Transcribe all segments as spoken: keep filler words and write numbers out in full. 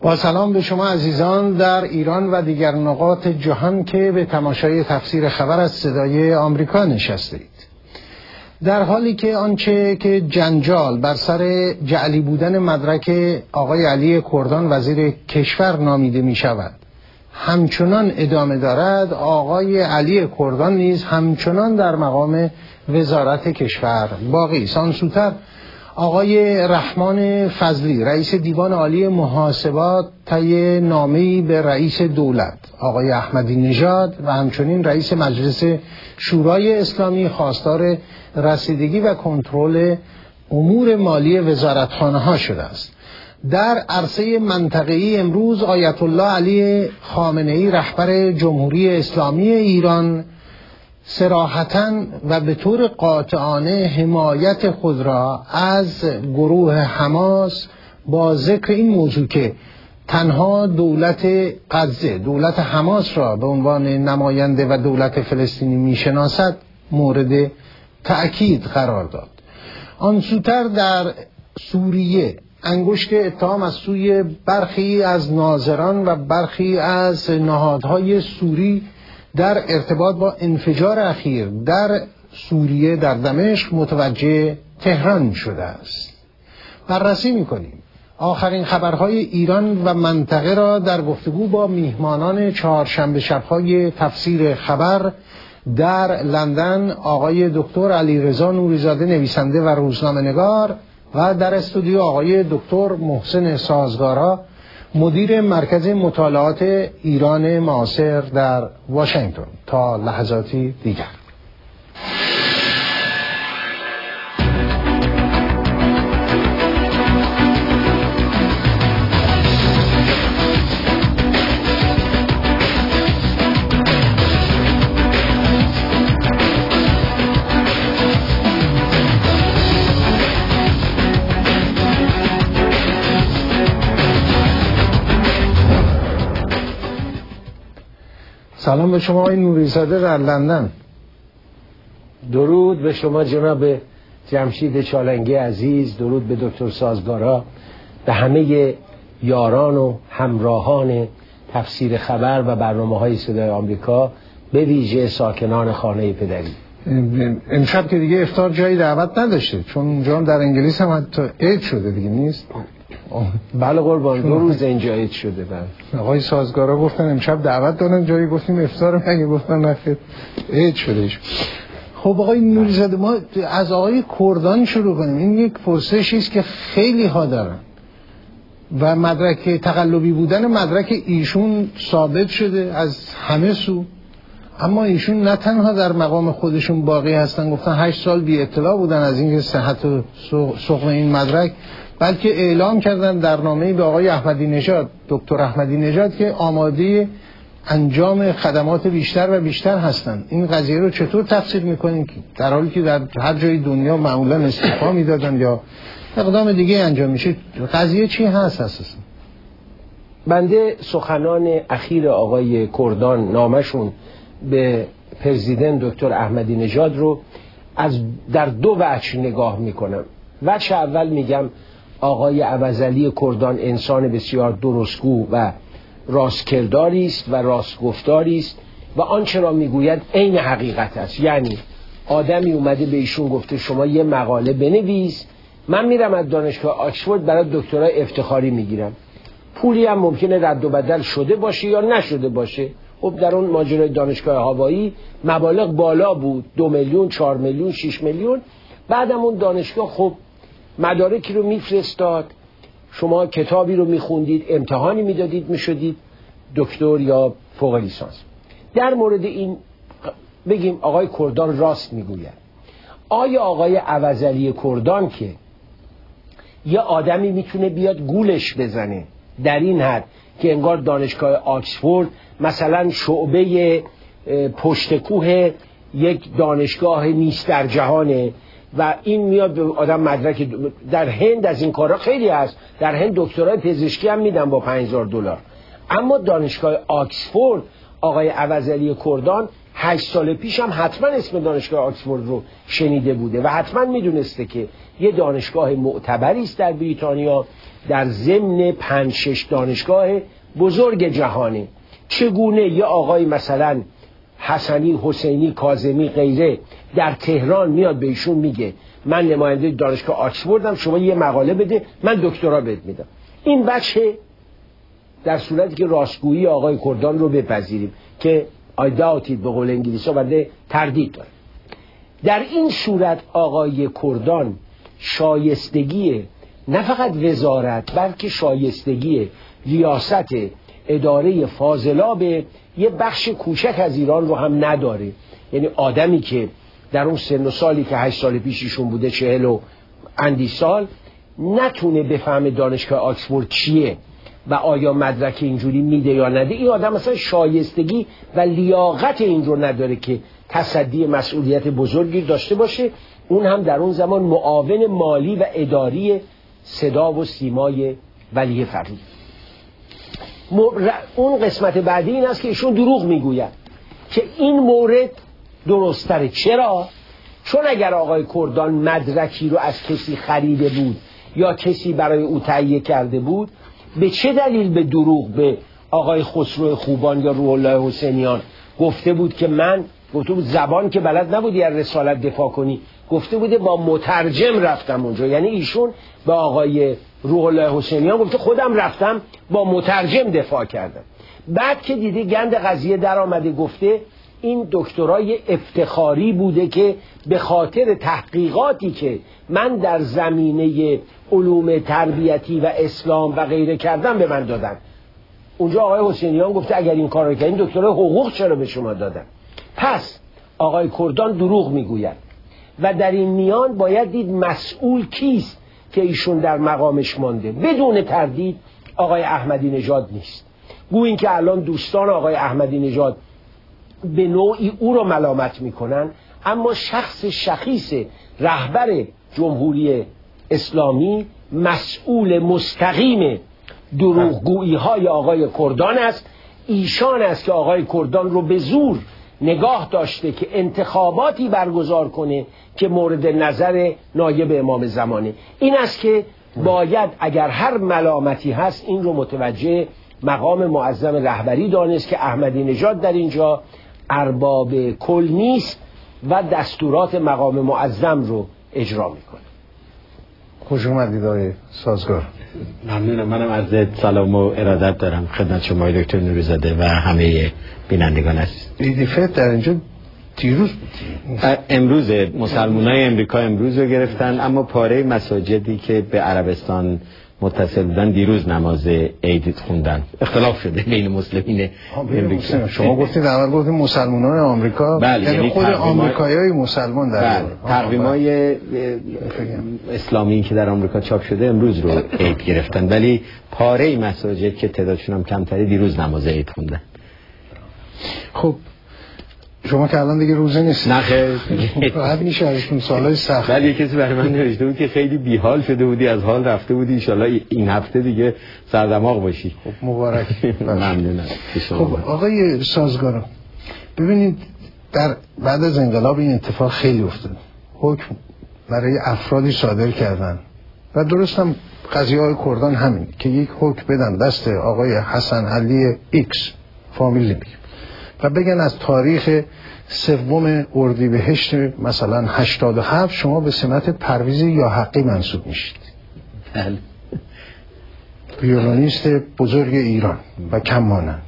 با سلام به شما عزیزان در ایران و دیگر نقاط جهان که به تماشای تفسیر خبر از صدای آمریکا نشسته اید. در حالی که آنچه که جنجال بر سر جعلی بودن مدرک آقای علی کردان وزیر کشور نامیده می شود همچنان ادامه دارد، آقای علی کردان نیز همچنان در مقام وزارت کشور باقی است. آن سوتر آقای رحمان فضلی رئیس دیوان عالی محاسبات طی نامه‌ای به رئیس دولت آقای احمدی نژاد و همچنین رئیس مجلس شورای اسلامی خواستار رسیدگی و کنترل امور مالی وزارتخانه‌ها شده است. در عرصه منطقه‌ای امروز آیت الله علی خامنه‌ای رهبر جمهوری اسلامی ایران صراحتاً و به طور قاطعانه حمایت خود را از گروه حماس با ذکر این موضوع که تنها دولت غزه دولت حماس را به عنوان نماینده و دولت فلسطینی میشناسد مورد تأکید قرار داد. آن سوتر در سوریه انگشت اتهام از سوی برخی از ناظران و برخی از نهادهای سوری در ارتباط با انفجار اخیر در سوریه در دمشق متوجه تهران شده است. بررسی می‌کنیم آخرین خبرهای ایران و منطقه را در گفتگو با میهمانان چهارشنبه شب‌های تفسیر خبر در لندن، آقای دکتر علیرضا نوری‌زاده نویسنده و روزنامه‌نگار و در استودیو آقای دکتر محسن سازگارا مدیر مرکز مطالعات ایران معاصر در واشنگتن. تا لحظاتی دیگر سلام به شما آقای نوری‌زاده در لندن. درود به شما جناب جمشید چالنگی عزیز، درود به دکتر سازگارا، به همه یاران و همراهان تفسیر خبر و برنامه‌های صدای آمریکا، به ویژه ساکنان خانه پدری. امشب که دیگه افطار جایی دعوت نداشته چون اونجا هم در انگلیس هم حتی عید شده دیگه نیست؟ بله قربان، دو روز اینجا عید شده. بله آقای سازگارا گفتن امشب دعوت دارن، جایی گفتیم افطار، مگه گفتن نخیر عید شده. خب آقای نوری‌زاده، ما از آقای کردان شروع کنیم. این یک پرسشی است که خیلی ها دارن و مدرک تقلبی بودن مدرک ایشون ثابت شده از همه سو، اما ایشون نه تنها در مقام خودشون باقی هستن، گفتن هشت سال بی اطلاع بودن از اینکه صحت و سقم این مدرک، بلکه اعلام کردن در نامه‌ای به آقای احمدی نژاد، دکتر احمدی نژاد، که آماده انجام خدمات بیشتر و بیشتر هستند. این قضیه رو چطور تفسیر می‌کنین در حالی که در هر جای دنیا معمولا استعفا میدادن یا اقدام دیگه انجام میشه؟ قضیه چی هست اساسا؟ بنده سخنان اخیر آقای کردان نامشون به پرزیدنت دکتر احمدی نژاد رو از در دو وجه نگاه میکنم. وجه اول میگم آقای عوضعلی کردان انسان بسیار درستگو و راستکرداری است و راستگفتاری است و آنچه را میگوید عین حقیقت است. یعنی آدمی اومده به ایشون گفته شما یه مقاله بنویس، من میرم از دانشگاه آکسفورد برای دکترای افتخاری میگیرم، پولی هم ممکنه رد و بدل شده باشه یا نشده باشه. خب در اون ماجرای دانشگاه هوایی مبالغ بالا بود، دو میلیون، چهار میلیون، شش میلیون. بعدم اون دانشگاه خب مدارکی رو میفرستاد، شما کتابی رو میخوندید، امتحانی میدادید، میشدید دکتر یا فوق لیسانس. در مورد این بگیم آقای کردان راست میگوید. آیا آقای عوضعلی کردان که یه آدمی میتونه بیاد گولش بزنه در این حد که انگار دانشگاه آکسفورد مثلا شعبه پشت کوه یک دانشگاه نیست در جهانه و این میاد به آدم مدرک، در هند از این کارا خیلی هست، در هند دکترای پزشکی هم میدن با پنج هزار دلار، اما دانشگاه آکسفورد آقای عوضعلی کردان هشت سال پیش هم حتما اسم دانشگاه آکسفورد رو شنیده بوده و حتما میدونسته که یه دانشگاه معتبری است در بریتانیا، در ضمن پنج شش دانشگاه بزرگ جهانه. چگونه یه آقای مثلا حسنی، حسینی، کاظمی غیره در تهران میاد به ایشون میگه من نماینده دانشگاه آکسفوردم، شما یه مقاله بده من دکترا بهت میدم. این بچه در صورتی که راستگویی آقای کردان رو بپذیریم که I doubt it به قول انگلیسی ها بنده تردید داره، در این صورت آقای کردان شایستگی نه فقط وزارت بلکه شایستگی ریاست اداره فاضلاب یه بخش کوچک از ایران رو هم نداره. یعنی آدمی که در اون سن و سالی که هشت سال پیششون بوده، چهل و اندی سال، نتونه بفهمه دانشگاه آکسفورد چیه و آیا مدرک اینجوری میده یا نده. این آدم مثلا شایستگی و لیاقت این رو نداره که تصدی مسئولیت بزرگی داشته باشه، اون هم در اون زمان معاون مالی و اداری صدا و سیمای ولی فقیه. اون قسمت بعدی این است که ایشون دروغ میگوید که این مورد درستره. چرا؟ چون اگر آقای کردان مدرکی رو از کسی خریده بود یا کسی برای او تهیه کرده بود، به چه دلیل به دروغ به آقای خسرو خوبان یا روح الله حسینیان گفته بود که من، گفته بود زبان که بلد نبودی از رسالت دفاع کنی، گفته بوده با مترجم رفتم اونجا. یعنی ایشون به آقای روح الله حسینیان گفته خودم رفتم با مترجم دفاع کردم. بعد که دیده گند قضیه در آمده گفته این دکترای افتخاری بوده که به خاطر تحقیقاتی که من در زمینه علوم تربیتی و اسلام و غیره کردم به من دادن. اونجا آقای حسینیان گفته اگر این کار رو کردین دکترای حقوق چرا به شما دادن؟ پس آقای کردان دروغ میگوید و در این میان باید دید مسئول کیست که ایشون در مقامش مانده. بدون تردید آقای احمدی نژاد نیست. گویین که الان دوستان آقای احمدی نژاد به نوعی او رو ملامت میکنن، اما شخص شخیص رهبر جمهوری اسلامی مسئول مستقیم دروغگویی های آقای کردان است. ایشان است که آقای کردان رو به زور نگاه داشته که انتخاباتی برگزار کنه که مورد نظر نایب امام زمانه. این است که باید اگر هر ملامتی هست این رو متوجه مقام معظم رهبری دانست که احمدی نژاد در اینجا ارباب کل نیست و دستورات مقام معظم رو اجرا میکنه. خوش اومدید آقای سازگار. ممنونم. منم عرض سلام و ارادت دارم خدمت شما دکتر نوری‌زاده و همه بینندگان است. ایدیفت در اینجا دیروز امروز مسلمانای امریکا امروز رو گرفتن، اما پاره مساجدی که به عربستان متصل بودن دیروز نماز عید خوندن. اختلاف شده بین مسلمین امریکا. شما گفتید اول گفتید مسلمانان آمریکا، بله، یعنی خود آمریکایی‌های مسلمان در تقویم‌های اسلامی که در آمریکا چاپ شده امروز رو عید گرفتن، ولی پاره مساجد که تعدادشون هم کمتره دیروز نماز عید خوندن. خب شما که الان دیگه روزه نیست. نه خیر. راحت میشه ازتون سوالای سخت. ولی کسی برای من نوشته بود که خیلی بیحال شده بودی، از حال رفته بودی، ان شاءالله این هفته دیگه سردماغ باشی. خب مبارک. ممنونم. خب آقای سازگار، ببینید در بعد از انقلاب این اتفاق خیلی افتاد. حکم برای افرادی صادر کردن و درست هم قضیه های کردان همین که یک حکم بدن دست آقای حسن علی ایکس فامیل نمیگه و بگن از تاریخ سوم اردیبهشت مثلا هشتاد و هفت شما به سمت پرویز یا حقی منصوب میشید. بله. ویولونیست بزرگ ایران و کم مانند.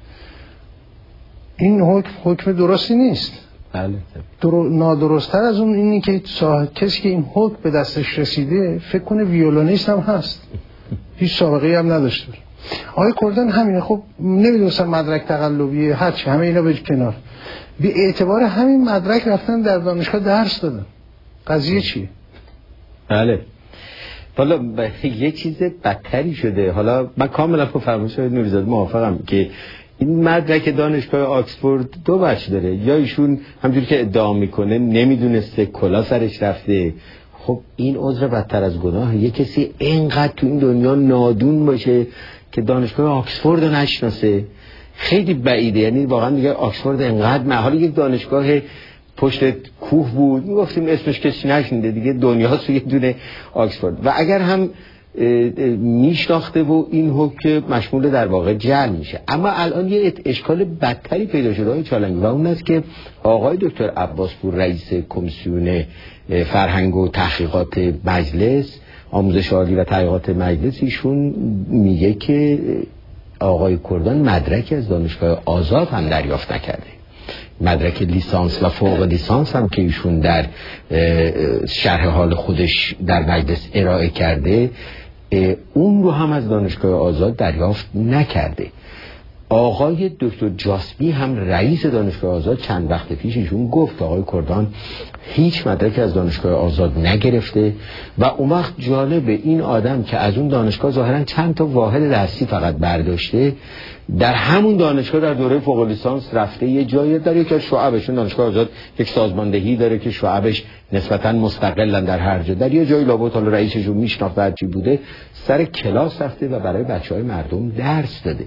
این حکم حکم درستی نیست. بله. درو... نادرست‌تر از اون اینی که صاحب کسی که این حکم به دستش رسیده فکر کنه ویولونیست هم هست. هیچ سابقه‌ای هم نداشته. آقای کردان همینه. خب نمیدونستم مدرک تقلبیه هرچی همه اینا به کنار، به اعتبار همین مدرک رفتن در دانشگاه درس دادن. قضیه چیه؟ بله. حالا یه چیز بدتری شده. حالا من کاملا با فرمایش آقای نوری‌زاده موافقم که این مدرک دانشگاه آکسفورد دو بخش داره. یا ایشون همجوری که ادعا میکنه نمیدونسته کلا سرش رفته. خب این عذر بدتر از گناه. یه کسی اینقدر تو این دنیا نادون باشه که دانشگاه آکسفورد رو نشناسه، خیلی بعیده. یعنی واقعا دیگه آکسفورد انقدر محال یک دانشگاه پشت کوه بود، میگفتیم اسمش کسی نشنیده دیگه، دنیا سوی دونه آکسفورد. و اگر هم میشناخته و این حکم مشمول در واقع جعل میشه. اما الان یه اشکال بدتری پیدا شده های چالنگی و اون است که آقای دکتر عباس پور رئیس کمیسیون فرهنگ و تحقیقات مجلس، آموزش عالی و تحقیقات مجلس، ایشون میگه که آقای کردان مدرکی از دانشگاه آزاد هم دریافت نکرده. مدرک لیسانس و فوق لیسانس هم که ایشون در شرح حال خودش در مجلس ارائه کرده، اون رو هم از دانشگاه آزاد دریافت نکرده. آقای دکتر جاسبی هم رئیس دانشگاه آزاد چند وقت پیش ایشون گفت آقای کردان هیچ مدرکی از دانشگاه آزاد نگرفته. و اون وقت جالبه این آدم که از اون دانشگاه ظاهرا چند تا واحد درسی فقط برداشته، در همون دانشگاه در دوره فوق لیسانس رفته یه جایی در یکی از شعبشون، دانشگاه آزاد یک سازماندهی داره که شعبش نسبتا مستقلن در هر جا، در یه جایی لابد حالا رئیسشون میشناخت هر چی بوده، سر کلاس رفته و برای بچهای مردم درس داده.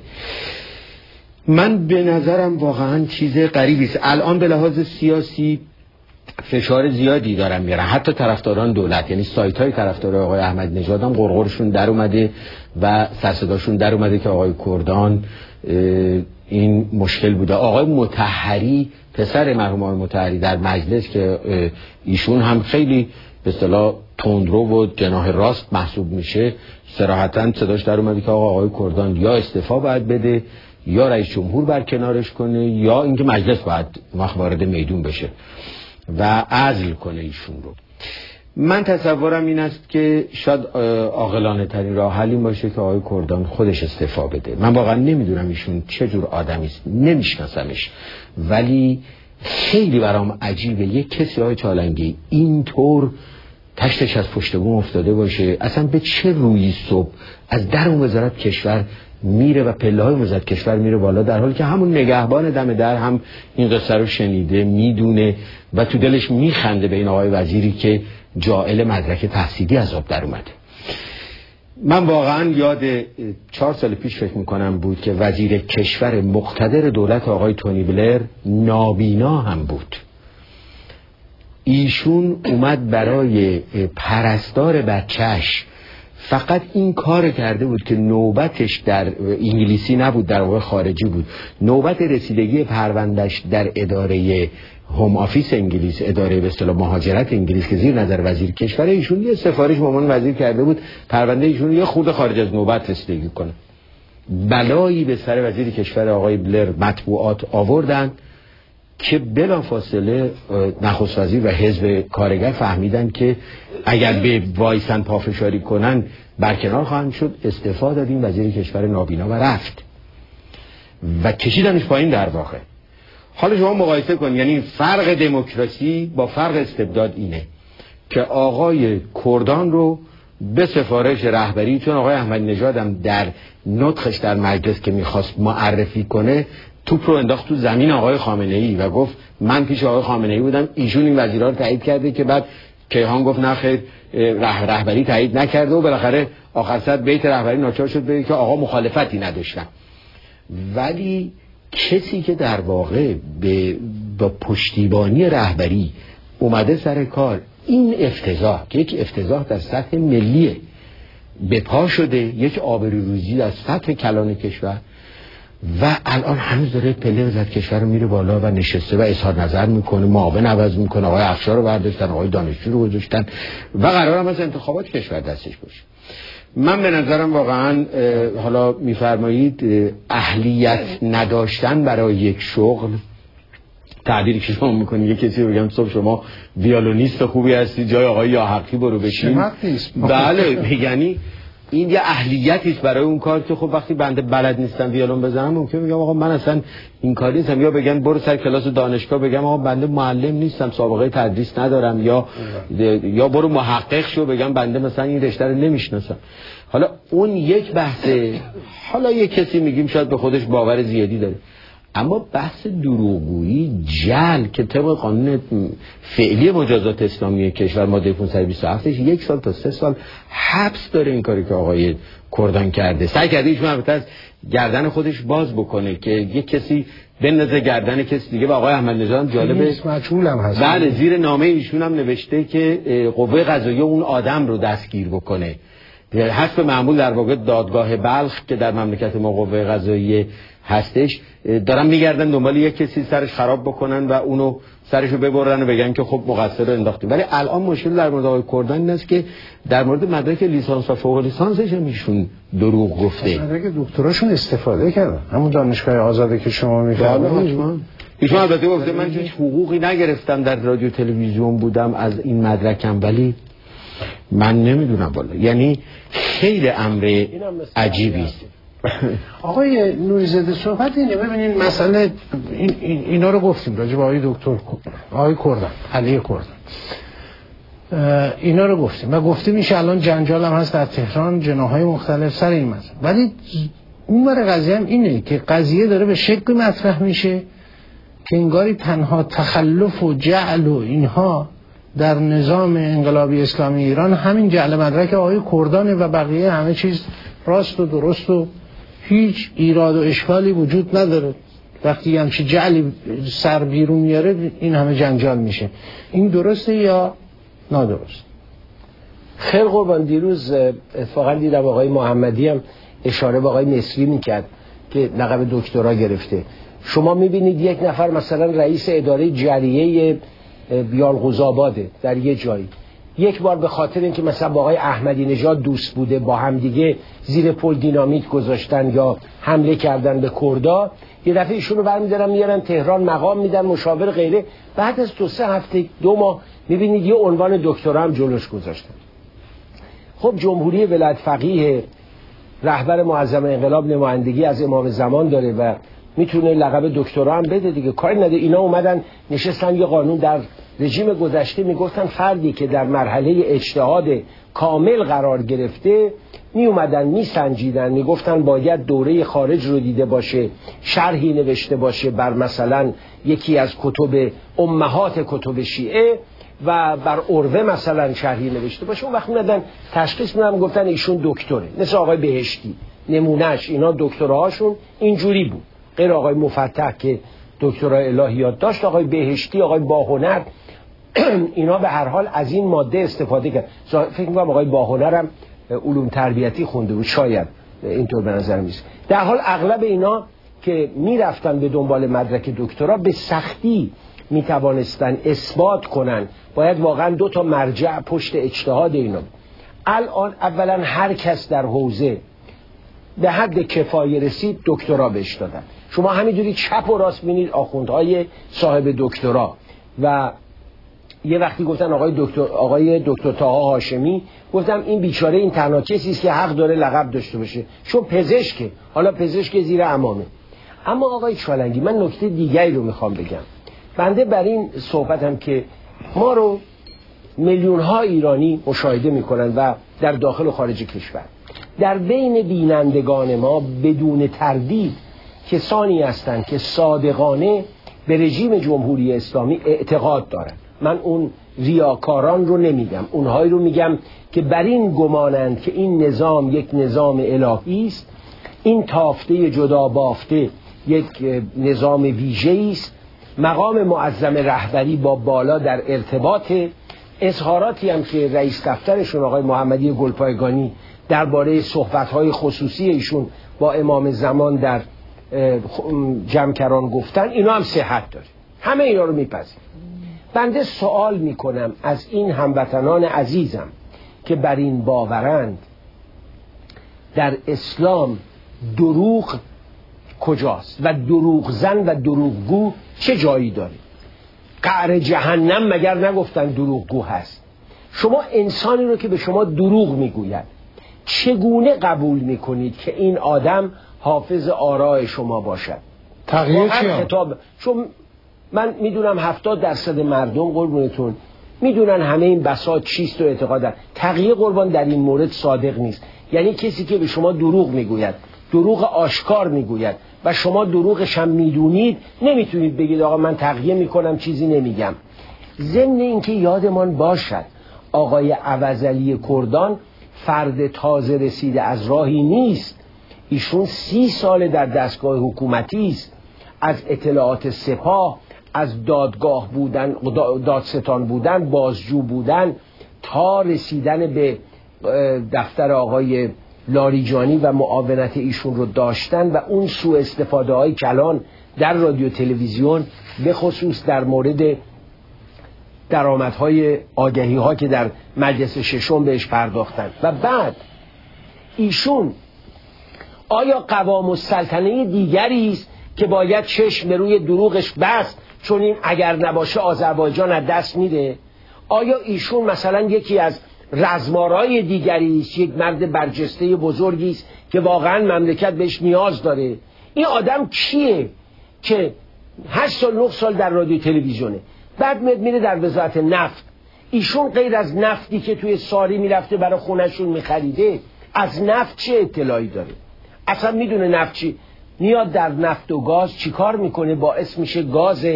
من به نظرم واقعا چیز غریبی است. الان به لحاظ سیاسی فشار زیادی دارن میارن، حتی طرفداران دولت، یعنی سایت های طرفدار آقای احمدی نژاد هم غرغرشون در اومده و سرصداشون در اومده که آقای کردان این مشکل بوده. آقای مطهری پسر مرحوم آقای مطهری در مجلس که ایشون هم خیلی به اصطلاح تندرو و جناح راست محسوب میشه، صراحتاً صداش در اومده که آقا آقای کردان یا استعفا باید بده یا رئیس جمهور برکنارش کنه یا اینکه مجلس باید وارد میدون بشه و عزل کنه ایشون رو. من تصورم این است که شاید عاقلانه ترین راه حل این باشه که آقای کردان خودش استعفا بده. من واقعا نمیدونم ایشون چه جور آدمی است، نمیشناسمش، ولی خیلی برام عجیبه یک کسی های چالنگی اینطور تشتش از پشت بوم افتاده باشه، اصلا به چه رویی صبح از در اون وزارت کشور میره و پله های وزارت کشور میره بالا، در حالی که همون نگهبان دم در هم این قصه رو شنیده، میدونه و تو دلش میخنده به این آقای وزیری که جائل مدرک تحصیلی از آب در اومده. من واقعا یاد چهار سال پیش فکر میکنم بود که وزیر کشور مقتدر دولت آقای تونی بلر نابینا هم بود. ایشون اومد برای پرستار بچهش فقط این کار کرده بود که نوبتش در انگلیسی نبود، در واقع خارجی بود، نوبت رسیدگی پروندهش در اداره هوم آفیس انگلیس، اداره به اصطلاح مهاجرت انگلیس که زیر نظر وزیر کشور، ایشون یه سفارش به عنوان وزیر کرده بود پرونده ایشون یه خورده خارج از نوبت رسیدگی کنه. بلایی به سر وزیر کشور آقای بلر مطبوعات آوردن که بلافاصله نخست وزیر و حزب کارگر فهمیدن که اگر به وایسن پافشاری کنن برکنار خواهند شد، استعفا دادیم وزیر کشور نابینا و رفت و کشیدنش پایین در واقع. حالا شما مقایسه کن، یعنی فرق دموکراسی با فرق استبداد اینه که آقای کردان رو به سفارش رهبری، چون آقای احمدی نژاد هم در نطقش در مجلس که میخواست معرفی کنه توپ رو انداخت تو زمین آقای خامنه ای و گفت من پیش آقای خامنه ای بودم، ایشون این وزیرا رو تایید کرده، که بعد کیهان گفت نه خیر ره رهبری تایید نکرده و بالاخره آخر سر بیت رهبری ناچار شد بگه که آقا مخالفتی نداشتن. ولی کسی که در واقع به با پشتیبانی رهبری اومده سر کار، این افتضاح که یک افتضاح در سطح ملیه به پا شده، یک آبروریزی در سطح کلان کشور و الان هنوز داره پله وزارت کشور رو میره بالا و نشسته و اظهار نظر میکنه، معاون عوض میکنه، آقای افشار رو برداشتن، آقای دانشجو رو گذاشتن و قرار هم از انتخابات کشور دستش باشه. من به نظرم واقعا حالا میفرمایید اهلیت نداشتن برای یک شغل، تعبیری که شما میکنید یه کسی بگم صبح شما ویولونیست خوبی هستی جای آقای یاحقی برو بشین، بله، یعنی این یه اهلیتی است برای اون کار که خب وقتی بنده بلد نیستم ویولون بزنم ممکن میگم آقا من اصلا این کاری نیستم، یا بگن برو سر کلاس دانشگاه، بگم آقا بنده معلم نیستم سابقه تدریس ندارم، یا یا برو محقق شو، بگم بنده مثلا این رشته رو نمیشناسم. حالا اون یک بحثه. حالا یک کسی میگیم شاید به خودش باور زیادی داره، اما بحث دروغگویی جعل که طبق قانون فعلی مجازات اسلامی کشور ماده پانصد و بیست و هفت یک سال تا سه سال حبس داره این کاری که آقای کردان کرده. سعی کرده ایشون البته از گردن خودش باز بکنه که یک کسی بندازه گردن کسی دیگه و آقای احمدی نژاد جالبه مجهول هم هست. بله زیر نامه ایشون هم نوشته که قوه قضاییه اون آدم رو دستگیر بکنه. حسب معمول در واقع دادگاه بلخ که در مملکت ما قوه قضاییه هستش دارن میگردن دنبال یک کسی سرش خراب بکنن و اونو سرشو ببرن و بگن که خب مقصر رو انداختیم. ولی الان مشکل در مورد آقای کردان این است که در مورد مدرک لیسانس و فوق لیسانسش هم ایشون دروغ گفته. مدرک دکتراشون استفاده کردن همون دانشگاه آزاده که شما میفرمایید. ایشون البته گفته من هیچ حقوقی نگرفتم در رادیو تلویزیون بودم از این مدرکم، ولی من نمیدونم والا. یعنی خیلی امر عجیبی است. آقای نوری‌زاده صحبت اینه ببینید مسئله این اینا رو گفتیم راجع به آقای دکتر آقای کردان علی کردان اینا رو گفتیم و گفتیم میشه الان جنجال هم هست در تهران جناح‌های مختلف سر این مسئله، ولی اون ور قضیه هم اینه که قضیه داره به شکلی مطرح میشه که انگاری تنها تخلف و جعل و اینها در نظام انقلابی اسلامی ایران همین جعل مدرک آقای کردانه و بقیه همه چیز راست و درست و هیچ ایراد و اشکالی وجود نداره. وقتی همچی جعلی سر بیرون میاره این همه جنجال میشه. این درسته یا نادرست؟ خیلی قربان دیروز اتفاقا دیدم آقای محمدی هم اشاره به آقای مصری میکرد که لقب دکترا گرفته. شما میبینید یک نفر مثلا رئیس اداره جریه بیالقوزآباده در یه جایی، یک بار به خاطر اینکه مثلا با آقای احمدی نژاد دوست بوده با هم دیگه زیر پل دینامیت گذاشتن یا حمله کردن به کردا، یه دفعه ایشونو برمی‌دارن میارن تهران مقام میدن مشاور غیره، بعد از دو سه هفته دو ماه میبینید یه عنوان دکترا هم جلوش گذاشتن. خب جمهوری ولایت فقیه رهبر معظم انقلاب نمایندگی از امام زمان داره و میتونه لقب دکترا هم بده دیگه، کاری نداره. اینا اومدن نشستن یه قانون در رژیم گذشته میگفتن فردی که در مرحله اجتهاد کامل قرار گرفته می اومدن می سنجیدن میگفتن باید دوره خارج رو دیده باشه، شرحی نوشته باشه بر مثلا یکی از کتب امهات کتب شیعه و بر عروه مثلا شرحی نوشته باشه. اون وقت میدن تشخیص میدن گفتن ایشون دکتره، مثل آقای بهشتی نمونهش اینا دکتراهاشون اینجوری بود، غیر آقای مفتح که دکترای الهیات داشت، آقای بهشتی آقای باهنر اینا به هر حال از این ماده استفاده کرد. فکر می‌کنم آقای باهنر هم علوم تربیتی خونده بود، شاید اینطور به نظر میاد. در حال اغلب اینا که میرفتن به دنبال مدرک دکترا به سختی میتوانستن اثبات کنن، باید واقعا دو تا مرجع پشت اجتهاد اینا. الان اولا هر کس در حوزه به حد کفایه رسید دکترا بهش دادن. شما همینجوری چپ و راست بینید آخوندهای صاحب دکترا و یه وقتی گفتن آقای دکتر آقای دکتر طاها هاشمی، گفتم این بیچاره این تنها کسی است که حق داره لقب داشته باشه چون پزشکه، حالا پزشک زیر عمامه. اما آقای چالنگی من نکته دیگری رو میخوام بگم. بنده بر این صحبتم که ما رو میلیون ها ایرانی مشاهده میکنن و در داخل و خارج کشور، در بین بینندگان ما بدون تردید کسانی هستند که صادقانه به رژیم جمهوری اسلامی اعتقاد دارن. من اون ریاکاران رو نمیگم، اونهایی رو میگم که بر این گمانند که این نظام یک نظام الهی است، این تافته جدا بافته یک نظام ویژه‌ای است، مقام معظم رهبری با بالا در ارتباط. اظهاراتی هم که رئیس دفترشون آقای محمدی گلپایگانی درباره صحبت‌های خصوصی ایشون با امام زمان در جمکران گفتن، اینا هم صحت داره، همه اینا رو میپذیرم. بنده سوال میکنم از این هموطنان عزیزم که بر این باورند، در اسلام دروغ کجاست و دروغ زن و دروغگو چه جایی داره؟ قعر جهنم مگر نگفتن دروغگو هست؟ شما انسانی رو که به شما دروغ میگوید چگونه قبول میکنید که این آدم حافظ آراء شما باشد؟ تغییر چیه؟ خطاب. چون من میدونم هفتاد درصد مردم قربونتون میدونن همه این بساط چیست و اعتقادن. تقیه قربان در این مورد صادق نیست. یعنی کسی که به شما دروغ میگوید دروغ آشکار میگوید و شما دروغش هم میدونید، نمیتونید بگید آقا من تقیه میکنم چیزی نمیگم. ضمن اینکه یادمان باشد آقای عوضعلی کردان فرد تازه رسیده از راهی نیست. ایشون سی سال در دستگاه حکومتی است، از اطلاعات سپاه، از دادگاه بودن، دادستان بودن، بازجو بودن تا رسیدن به دفتر آقای لاریجانی و معاونت ایشون رو داشتن و اون سوء استفاده های کلان در رادیو تلویزیون به خصوص در مورد درآمدهای آگهی ها که در مجلس ششم بهش پرداختن. و بعد ایشون آیا قوام السلطنه دیگری است که باید چشم به روی دروغش بست چون این اگر نباشه آذربایجان از دست میره؟ آیا ایشون مثلا یکی از رزمارای دیگری است، یک مرد برجسته بزرگی است که واقعا مملکت بهش نیاز داره؟ این آدم کیه که هشت سال نه سال در رادیو تلویزیونه، بعد میره در وزارت نفت؟ ایشون غیر از نفتی که توی ساری میرفته برای خونهشون میخریده، از نفت چه اطلاعی داره؟ اصلا میدونه نفت چی؟ میاد در نفت و گاز چیکار میکنه؟ باعث میشه گاز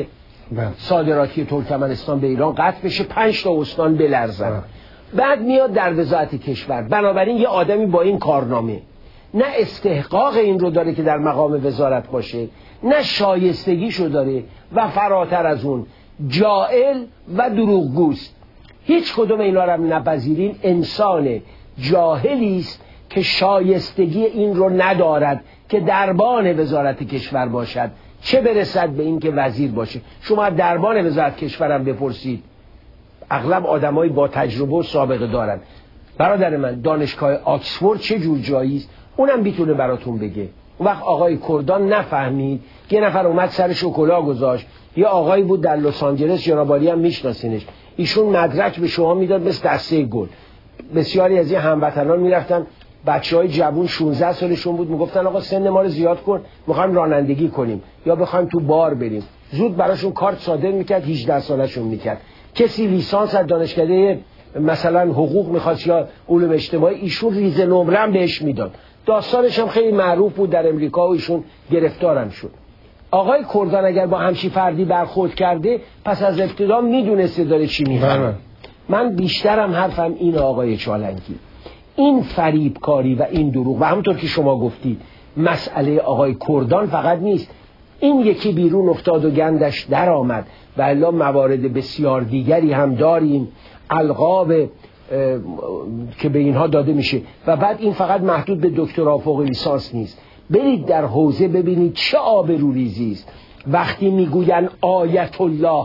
صادراتی ترکمنستان به ایران قطع بشه، پنج تا استان بلرزن. بعد میاد در وزارت کشور. بنابراین یه آدمی با این کارنامه نه استحقاق این رو داره که در مقام وزارت باشه، نه شایستگیشو داره و فراتر از اون جاهل و دروغگوست. هیچ کدوم اینا رو نپذیریم. انسان جاهلی است که شایستگی این رو ندارد که دربان وزارت کشور باشد، چه برسد به این که وزیر باشه. شما دربان وزارت کشورم بپرسید، اغلب آدمای با تجربه و سابقه دارن. برادر من دانشگاه آکسفورد چه جور جایی است اونم میتونه براتون بگه. اون وقت آقای کردان نفهمید که یه نفر اومد سر شکلات گذاشت، یه آقایی بود در لس آنجلس، جنابالی هم میشناسینش، ایشون مدرک به شما میداد مثل دسته گل. بسیاری از این هموطنان میرفتن، بچهای جوون شانزده سالشون بود، میگفتن آقا سن ما رو زیاد کن، میخوایم رانندگی کنیم یا بخوایم تو بار بریم. زود براشون کارت صادر میکرد، هجده سالشون میکرد. کسی لیسانس از دانشکده مثلا حقوق میخواست یا علوم اجتماعی، ایشون ریز نمره هم بهش میداد. داستانش هم خیلی معروف بود در امریکا و ایشون گرفتارم شد. آقای کردان اگر با همچی فردی برخورد کرده، پس از ابتدا میدونسته داره چی میفهمه. من بیشترم حرفم این آقای چالنگی، این فریبکاری و این دروغ و همونطور که شما گفتید مسئله آقای کردان فقط نیست، این یکی بیرون افتاد و گندش در آمد و الا موارد بسیار دیگری هم داریم، القاب که به اینها داده میشه. و بعد این فقط محدود به دکترا فوق لیسانس نیست. برید در حوزه ببینید چه آبروریزی است وقتی میگوین آیت الله.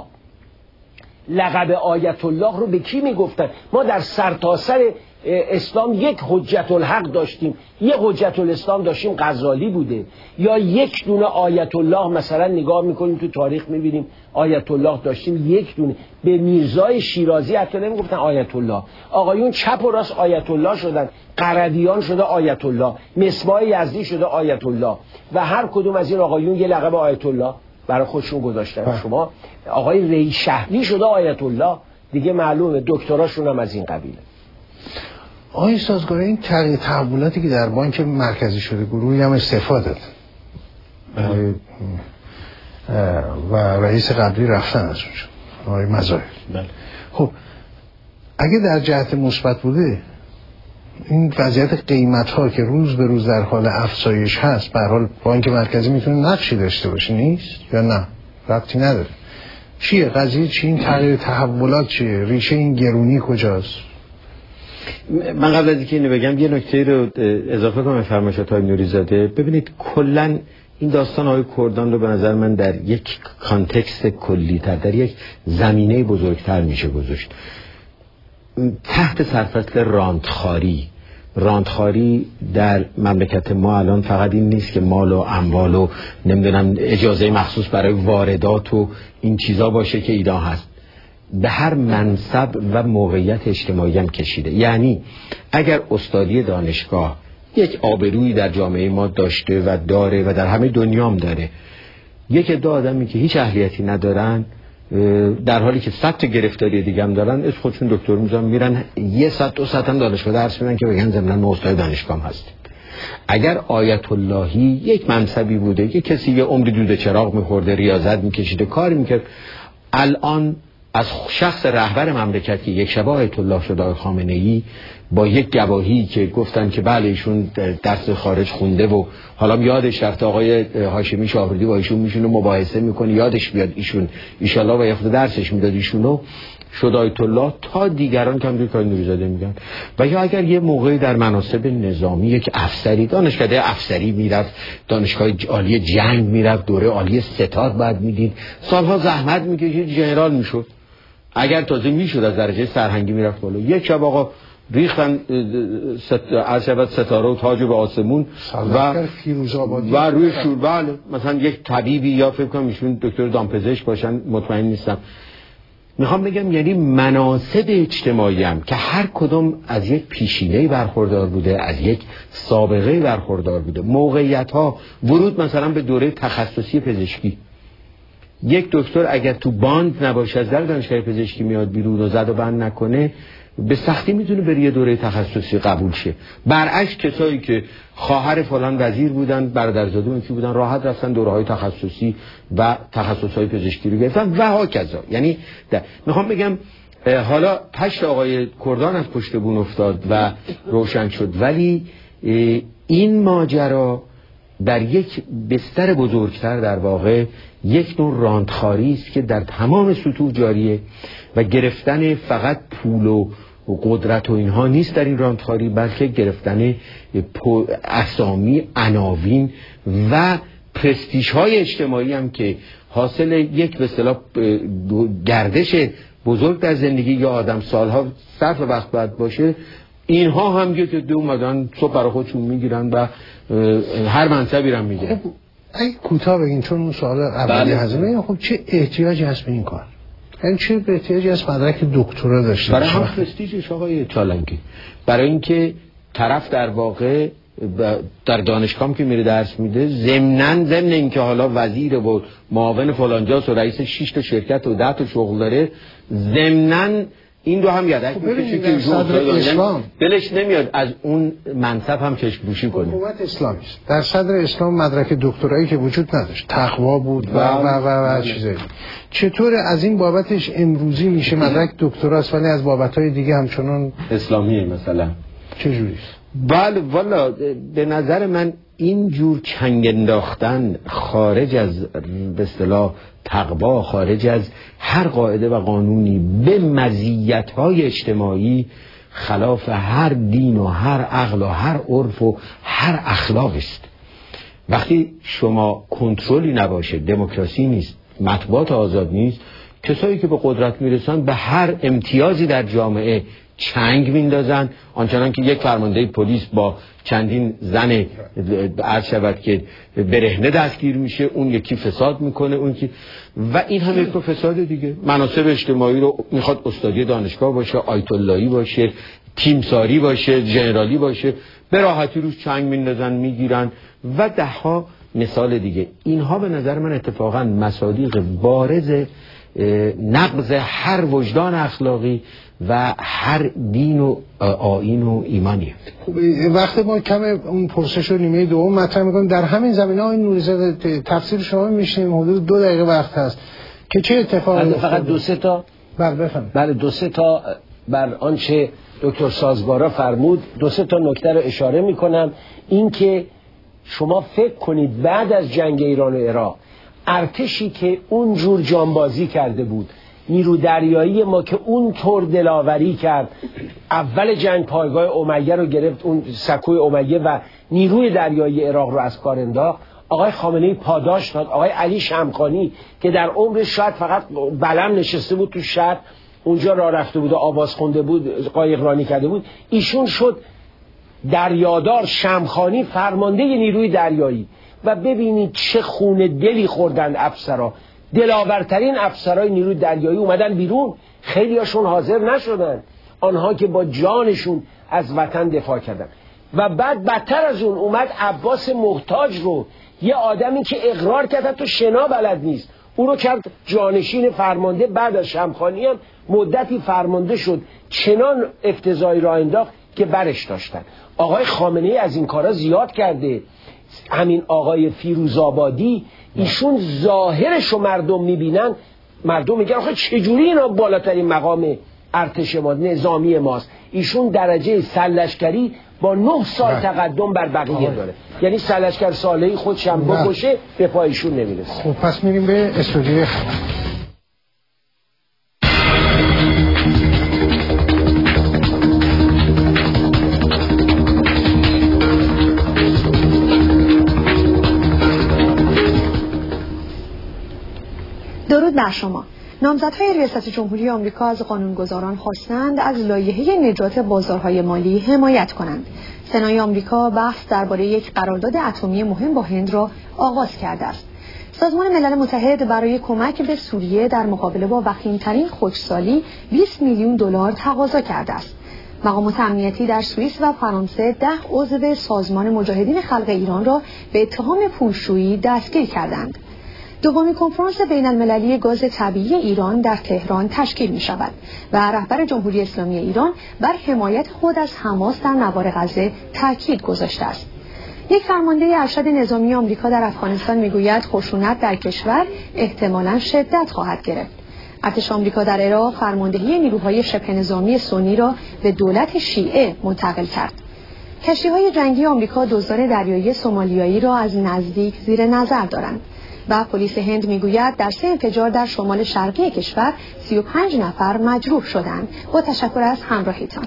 لقب آیت الله رو به کی میگفتن؟ ما در سرتاسر اسلام یک حجت الحق داشتیم، یک حجت الاسلام داشتیم غزالی بوده، یا یک دونه آیت الله مثلا نگاه میکنیم تو تاریخ میبینیم آیت الله داشتیم یک دونه. به میرزای شیرازی حتی نمیگفتن آیت الله، آقایون چپ و راست آیت الله شدن، قردیان شده آیت الله، مصباح یزدی شده آیت الله و هر کدوم از این آقایون یه لقب آیت الله برای خودشون گذاشتن. شما آقای ری شهری شده آیت الله، دیگه معلومه دکتراشون هم از این قبیله. آقای سازگاره این تغییر تحولاتی که در بانک مرکزی شده، گروهی هم استفاده داد و رئیس قبلی رفتن از اونجا، آقای مزاحل. خب اگه در جهت مثبت بوده، این وضعیت قیمت ها که روز به روز در حال افزایش هست، به هر حال بانک مرکزی میتونه نقشی داشته باشه، نیست یا نه؟ ربطی نداره. چیه قضیه؟ چی این تغییر تحولات چیه؟ ریشه این گرونی کجاست؟ من قبل از اینکه اینو بگم یه نکته رو اضافه کنم به فرمایشات آقای نوری‌زاده. ببینید کلا این داستان آقای کردان رو به نظر من در یک کانتکست کلی تر، در یک زمینه بزرگتر میشه گذاشت. تحت سرفصل راندخاری. راندخاری در مملکت ما الان فقط این نیست که مال و اموال و نمیدونم اجازه مخصوص برای واردات و این چیزا باشه که اینا هست، به هر منصب و موقعیت اجتماعی هم کشیده. یعنی اگر استادی دانشگاه یک آبرویی در جامعه ما داشته و داره و در همه دنیا هم داره، یک عده آدمی که هیچ اهلیتی ندارن در حالی که صد تا گرفتاری دیگه هم دارن، از خودشون دکتر میذارن، میرن یه صد دو صد هم دانشگاه درس میدن که بگن ضمن ما استاد دانشگاه هم هست. اگر آیت اللهی یک منصبی بوده که کسی یه عمری دود چراغ میخورده، ریاضت میکشیده، کار میکرد، الان از شخص رهبر مملکت که یک شبه آیت الله شد آقای خامنه‌ای با یک گواهی که گفتن که بله ایشون درس خارج خونده و حالا یادش رفته، آقای هاشمی شاهرودی با ایشون میشونه مباحثه میکنه، یادش بیاد ایشون ایشالله و یخود درسش میداد ایشونو، شد آیت الله تا دیگران که همجور کاری نوریزاده میگن. و یا اگر یه موقعی در مناصب نظامی یک افسری دانشکده افسری میرفت، دانشگاه عالی جنگ میرفت، دوره عالی ستاد بعد میدید، سالها زحمت میکشید، ژنرال میشد، اگر تازه میشد از درجه سرهنگی میرفت بالا. یک شب آقا ریختن از شبت ستاره و تاج به آسمون و و روی شور، بله مثلا یک طبیبی یا فکر کنم ایشون دکتر دامپزشک باشن، مطمئن نیستم. میخوام بگم یعنی مناصب اجتماعی هم که هر کدوم از یک پیشینه برخوردار بوده، از یک سابقه برخوردار بوده، موقعیت ها، ورود مثلا به دوره تخصصی پزشکی، یک دکتر اگر تو باند نباشه از در دانشگاه پزشکی میاد بیرون و زد و بند نکنه، به سختی میتونه بره یه دوره تخصصی قبول شه. برعکس کسایی که خواهر فلان وزیر بودن، برادرزاده اون کی بودن، راحت رفتن دوره‌های تخصصی و تخصصهای پزشکی رو گرفتن و هاکذا. یعنی میخوام بگم حالا پشت آقای کردان از پشت بون افتاد و روشن شد، ولی این ماجرا در یک بستر بزرگتر در واقع یک نوع راندخاری است که در تمام سطوح جاریه و گرفتن فقط پول و قدرت و اینها نیست در این راندخاری، بلکه گرفتن اسامی، عناوین و پرستیژ های اجتماعی هم که حاصل یک به اصطلاح گردش بزرگ در زندگی یا آدم سالها صرف وقت باید باشه. اینها هم که دو اومدن صبح برای خودشون میگیرن و هر منصبی رو میگیرن. خب اگه کوتاه بگین، چون اون سوال اولی هزینه، خب چه احتیاجی هست به این کار؟ یعنی چه احتیاجی هست مدرک دکترا داشته باشه؟ برای هم پرستیژش آقای چالنگی، برای اینکه طرف در واقع در دانشگاه که میره درس میده، ضمناً ضمن اینکه حالا وزیر و معاون فلانجاست و رئیس شش تا شرکت و ده تا شغل داره، ضمناً این رو هم یادک میشه که صدر اسلام دلش نمیاد از اون منصب هم چشم پوشی کنه. حکومت اسلامی است. در صدر اسلام مدرک دکترایی که وجود نداشت، تقوا بود و و و, و چیزایی. چطور از این بابتش امروزی میشه مدرک دکتراست ولی از بابتهای دیگه همچنان اسلامیه مثلا؟ چه جوریه؟ بله والا به نظر من این جور چنگ انداختن خارج از به اصطلاح تقوا، خارج از هر قاعده و قانونی، به مزیت‌های اجتماعی، خلاف هر دین و هر عقل و هر عرف و هر اخلاق است. وقتی شما کنترلی نباشه، دموکراسی نیست، مطبوعات آزاد نیست، کسایی که به قدرت میرسن به هر امتیازی در جامعه چنگ میندازن، آنچنان که یک فرمانده پلیس با چندین زن عرض شود که برهنه دستگیر میشه، اون یکی فساد میکنه، اون کی، و این هم یک فساد دیگه. مناصب اجتماعی رو میخواد استادی دانشگاه باشه، آیت اللهی باشه، تیمساری باشه، ژنرالی باشه، به راحتی روش چنگ میندازن، میگیرن و ده ها مثال دیگه. اینها به نظر من اتفاقا مصادیق بارز نقض هر وجدان اخلاقی و هر دین و آیین و ایمانی. خب وقتی ما کم اون پرسش رو نیمه دوم مطرح می‌کنیم، در همین زمینه های نوریزاده تفسیر شما می‌شنیم، حدود دو دقیقه وقت هست که چه اتفاقی افتاد. فقط دو سه تا بله بفهم. بله دو سه تا بر آنچه دکتر سازگارا فرمود دو سه تا نکته رو اشاره می‌کنم. این که شما فکر کنید بعد از جنگ ایران و عراق، ارتشی که اونجور جانبازی کرده بود، نیرو دریایی ما که اون طور دلاوری کرد، اول جنگ پایگاه امیه رو گرفت، اون سکوی امیه، و نیروی دریایی عراق رو از کار انداخت، آقای خامنه‌ای پاداش داد. آقای علی شمخانی که در عمرش شاید فقط بلم نشسته بود تو شهر، اونجا راه رفته بود و آواز خونده بود، قایق رانی کرده بود، ایشون شد دریادار. شمخانی فرمانده نیروی دریایی. و ببینید چه خون دلی خوردن افسرها، دلاورترین افسرهای نیروی دریایی اومدن بیرون، خیلی هاشون حاضر نشدن، آنها که با جانشون از وطن دفاع کردن. و بعد بدتر از اون اومد عباس محتاج رو، یه آدمی که اقرار کرد تو شنا بلد نیست، او رو کرد جانشین فرمانده. بعد از شمخانی هم مدتی فرمانده شد، چنان افتضاحی راه انداخت که برش داشتن. آقای خامنه ای از این کارا زیاد کرده. همین آقای فیروزآبادی ایشون ظاهرش رو مردم میبینن، مردم میگن آخه چجوری اینا بالاترین مقام ارتش ما نظامی ماست. ایشون درجه سرلشکری با نه سال تقدم بر بقیه داره، یعنی سرلشکر صالحی خودش هم بکشه به پایشون نمیرسه. خب پس میریم به استودیوی خبر. درود بر شما. نامزدهای ریاست جمهوری آمریکا از قانونگذاران خواستند از لایحه نجات بازارهای مالی حمایت کنند. سنای آمریکا بحث درباره یک قرارداد اتمی مهم با هند را آغاز کرده است. سازمان ملل متحد برای کمک به سوریه در مقابله با وخیم‌ترین خشکسالی بیست میلیون دلار تقاضا کرده است. مقامات امنیتی در سوئیس و فرانسه ده عضو سازمان مجاهدین خلق ایران را به اتهام پولشویی دستگیر کردند. دومین کنفرانس بین المللی گاز طبیعی ایران در تهران تشکیل می شود و رهبر جمهوری اسلامی ایران بر حمایت خود از حماس در نوار غزه تاکید گذاشته است. یک فرمانده ارشد نظامی آمریکا در افغانستان می گوید خشونت در کشور احتمالاً شدت خواهد گرفت. ارتش آمریکا در عراق فرماندهی نیروهای شبه نظامی سنی را به دولت شیعه منتقل کرد. کشتی‌های جنگی آمریکا دزدان دریایی سومالیایی را از نزدیک زیر نظر دارند. و پلیس هند میگوید در سه انفجار در شمال شرقی کشور سی و پنج نفر مجروح شدند. با تشکر از همراهیتان.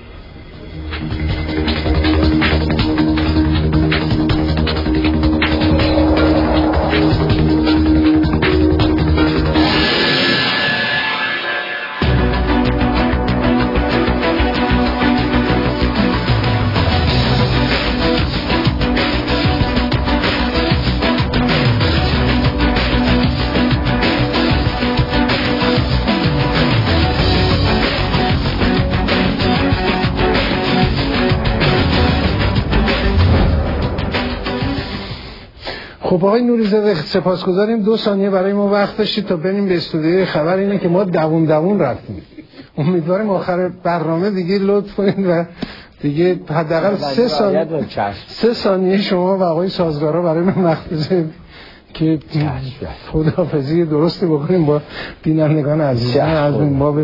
خب آقای نوری‌زاده سپاسگزاریم، دو ثانیه برای ما وقت داشتید تا بریم به استودیوی خبر. اینه که ما دوون دوون رفتیم، امیدواریم آخر برنامه دیگه لطف کنید و دیگه حداقل سه ثانیه سه ثانیه شما و آقای سازگارا برای من وقت بذارید که خداحافظی درستی بکنیم با بینندگان عزیزان. از این باب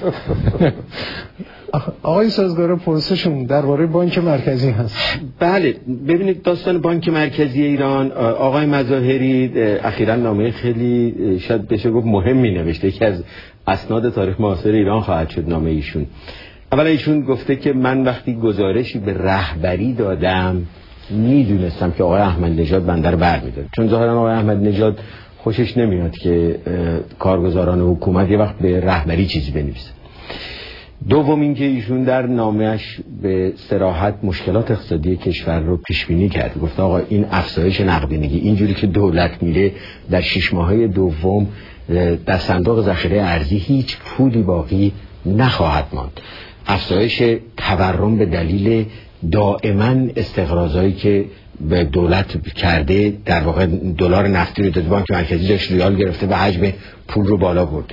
آقای سازگارا پرسشون درباره بانک مرکزی هست. بله ببینید داستان بانک مرکزی ایران، آقای مظاهری اخیراً نامه خیلی شاید بشه گفت مهمی نوشته که از اسناد تاریخ معاصر ایران خواهد شد. نامه ایشون اولا ایشون گفته که من وقتی گزارشی به رهبری دادم میدونستم که آقای احمدی نژاد بنده رو برمی‌داره، چون ظاهراً آقای احمدی نژاد خوشش نمیاد که کارگزاران حکومت یه وقت به رهبری چیزی بنویسه. دوم اینکه ایشون در نامه‌اش به صراحت مشکلات اقتصادی کشور رو پیش بینی کرد. گفت آقا این افزایش نقدینگی اینجوری که دولت میره در شش ماهه دوم در صندوق ذخیره ارزی هیچ پولی باقی نخواهد ماند. افزایش تورم به دلیل دائما استقراضایی که به دولت کرده، در واقع دلار نفتی رو داد بانک مرکزی داشت ریال گرفته و حجم پول رو بالا برده.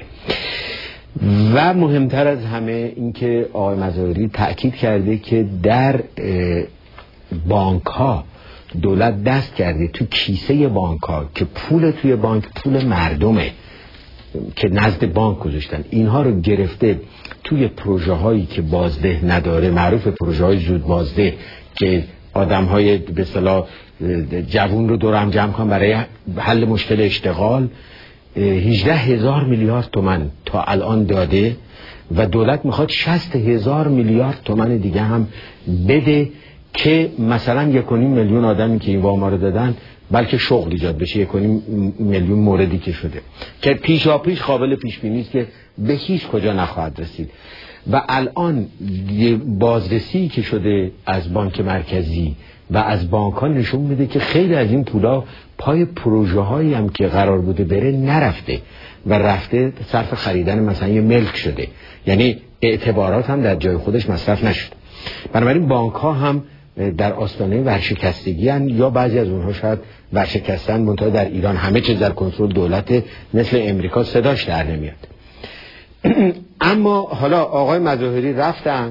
و مهمتر از همه اینکه آقای مظاهری تأکید کرده که در بانک ها دولت دست کرده تو کیسه بانک ها که پول توی بانک پول مردمه که نزد بانک گذاشتن، اینها رو گرفته توی پروژه هایی که بازده نداره، معروف پروژه های زود بازده که آدم های به اصطلاح جوون رو دور هم جمع کنن برای حل مشکل اشتغال. هجده هزار میلیارد تومان تا الان داده و دولت میخواد شصت هزار میلیارد تومان دیگه هم بده که مثلا یک و نیم میلیون آدمی که این وام رو دادن بلکه شغل ایجاد بشه. یک و نیم میلیون موردی که شده که پیشا پیش قابل پیش بینی است که به هیچ کجا نخواهد رسید. و الان بازرسی که شده از بانک مرکزی و از بانک ها نشون میده که خیلی از این پولا پای پروژه هایی هم که قرار بوده بره نرفته و رفته صرف خریدن مثلا یه ملک شده، یعنی اعتبارات هم در جای خودش مصرف نشده. بنابراین بانک ها هم در آستانه ورشکستگی هن، یا بعضی از اونها شاید ورشکستن، منتها در ایران همه چیز در کنترل دولت، مثل امریکا صداش در نمیاد. اما حالا آقای مظاهری رفتن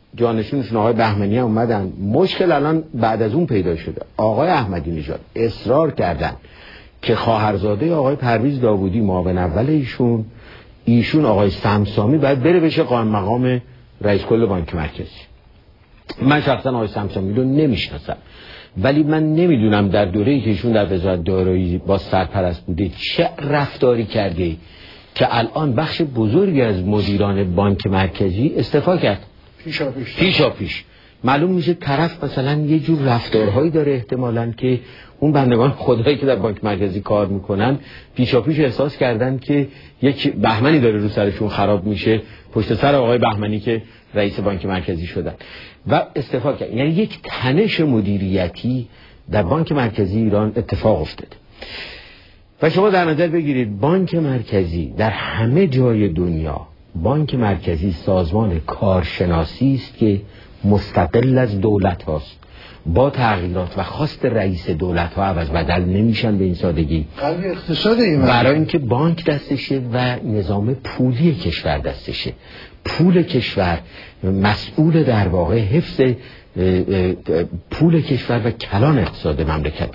جانشینشون آقای بهمنی هم اومدن. مشکل الان بعد از اون پیدا شده. آقای احمدی نژاد اصرار کردن که خواهرزاده آقای پرویز داوودی معاون اول ایشون ایشون آقای سمسامی باید بره بشه قائم مقام رئیس کل بانک مرکزی. من شخصا آقای سمسامی رو نمیشناسم، ولی من نمیدونم در دوره‌ای که ایشون در وزارت دارایی با سرپرست بوده چه رفتاری کرده که الان بخش بزرگی از مدیران بانک مرکزی استعفا کرد. پیشا پیش پیشا پیش معلوم میشه طرف مثلا یه جور رفتارهایی داره احتمالاً که اون بندگان خدایی که در بانک مرکزی کار میکنن پیشا پیش احساس کردن که یک بهمنی داره رو سرشون خراب میشه پشت سر آقای بهمنی که رئیس بانک مرکزی شدن و استعفا کردن. یعنی یک تنش مدیریتی در بانک مرکزی ایران اتفاق افتاده. و شما در نظر بگیرید بانک مرکزی در همه جای دنیا، بانک مرکزی سازمان کارشناسی است که مستقل از دولت هاست. با تغییرات و خواست رئیس دولت ها عوض بدل نمیشن به این سادگی. قلب اقتصاد ایران، برای اینکه بانک دستشه و نظام پولی کشور دستشه. پول کشور مسئول در واقع حفظ پول کشور و کلان اقتصاد مملکت.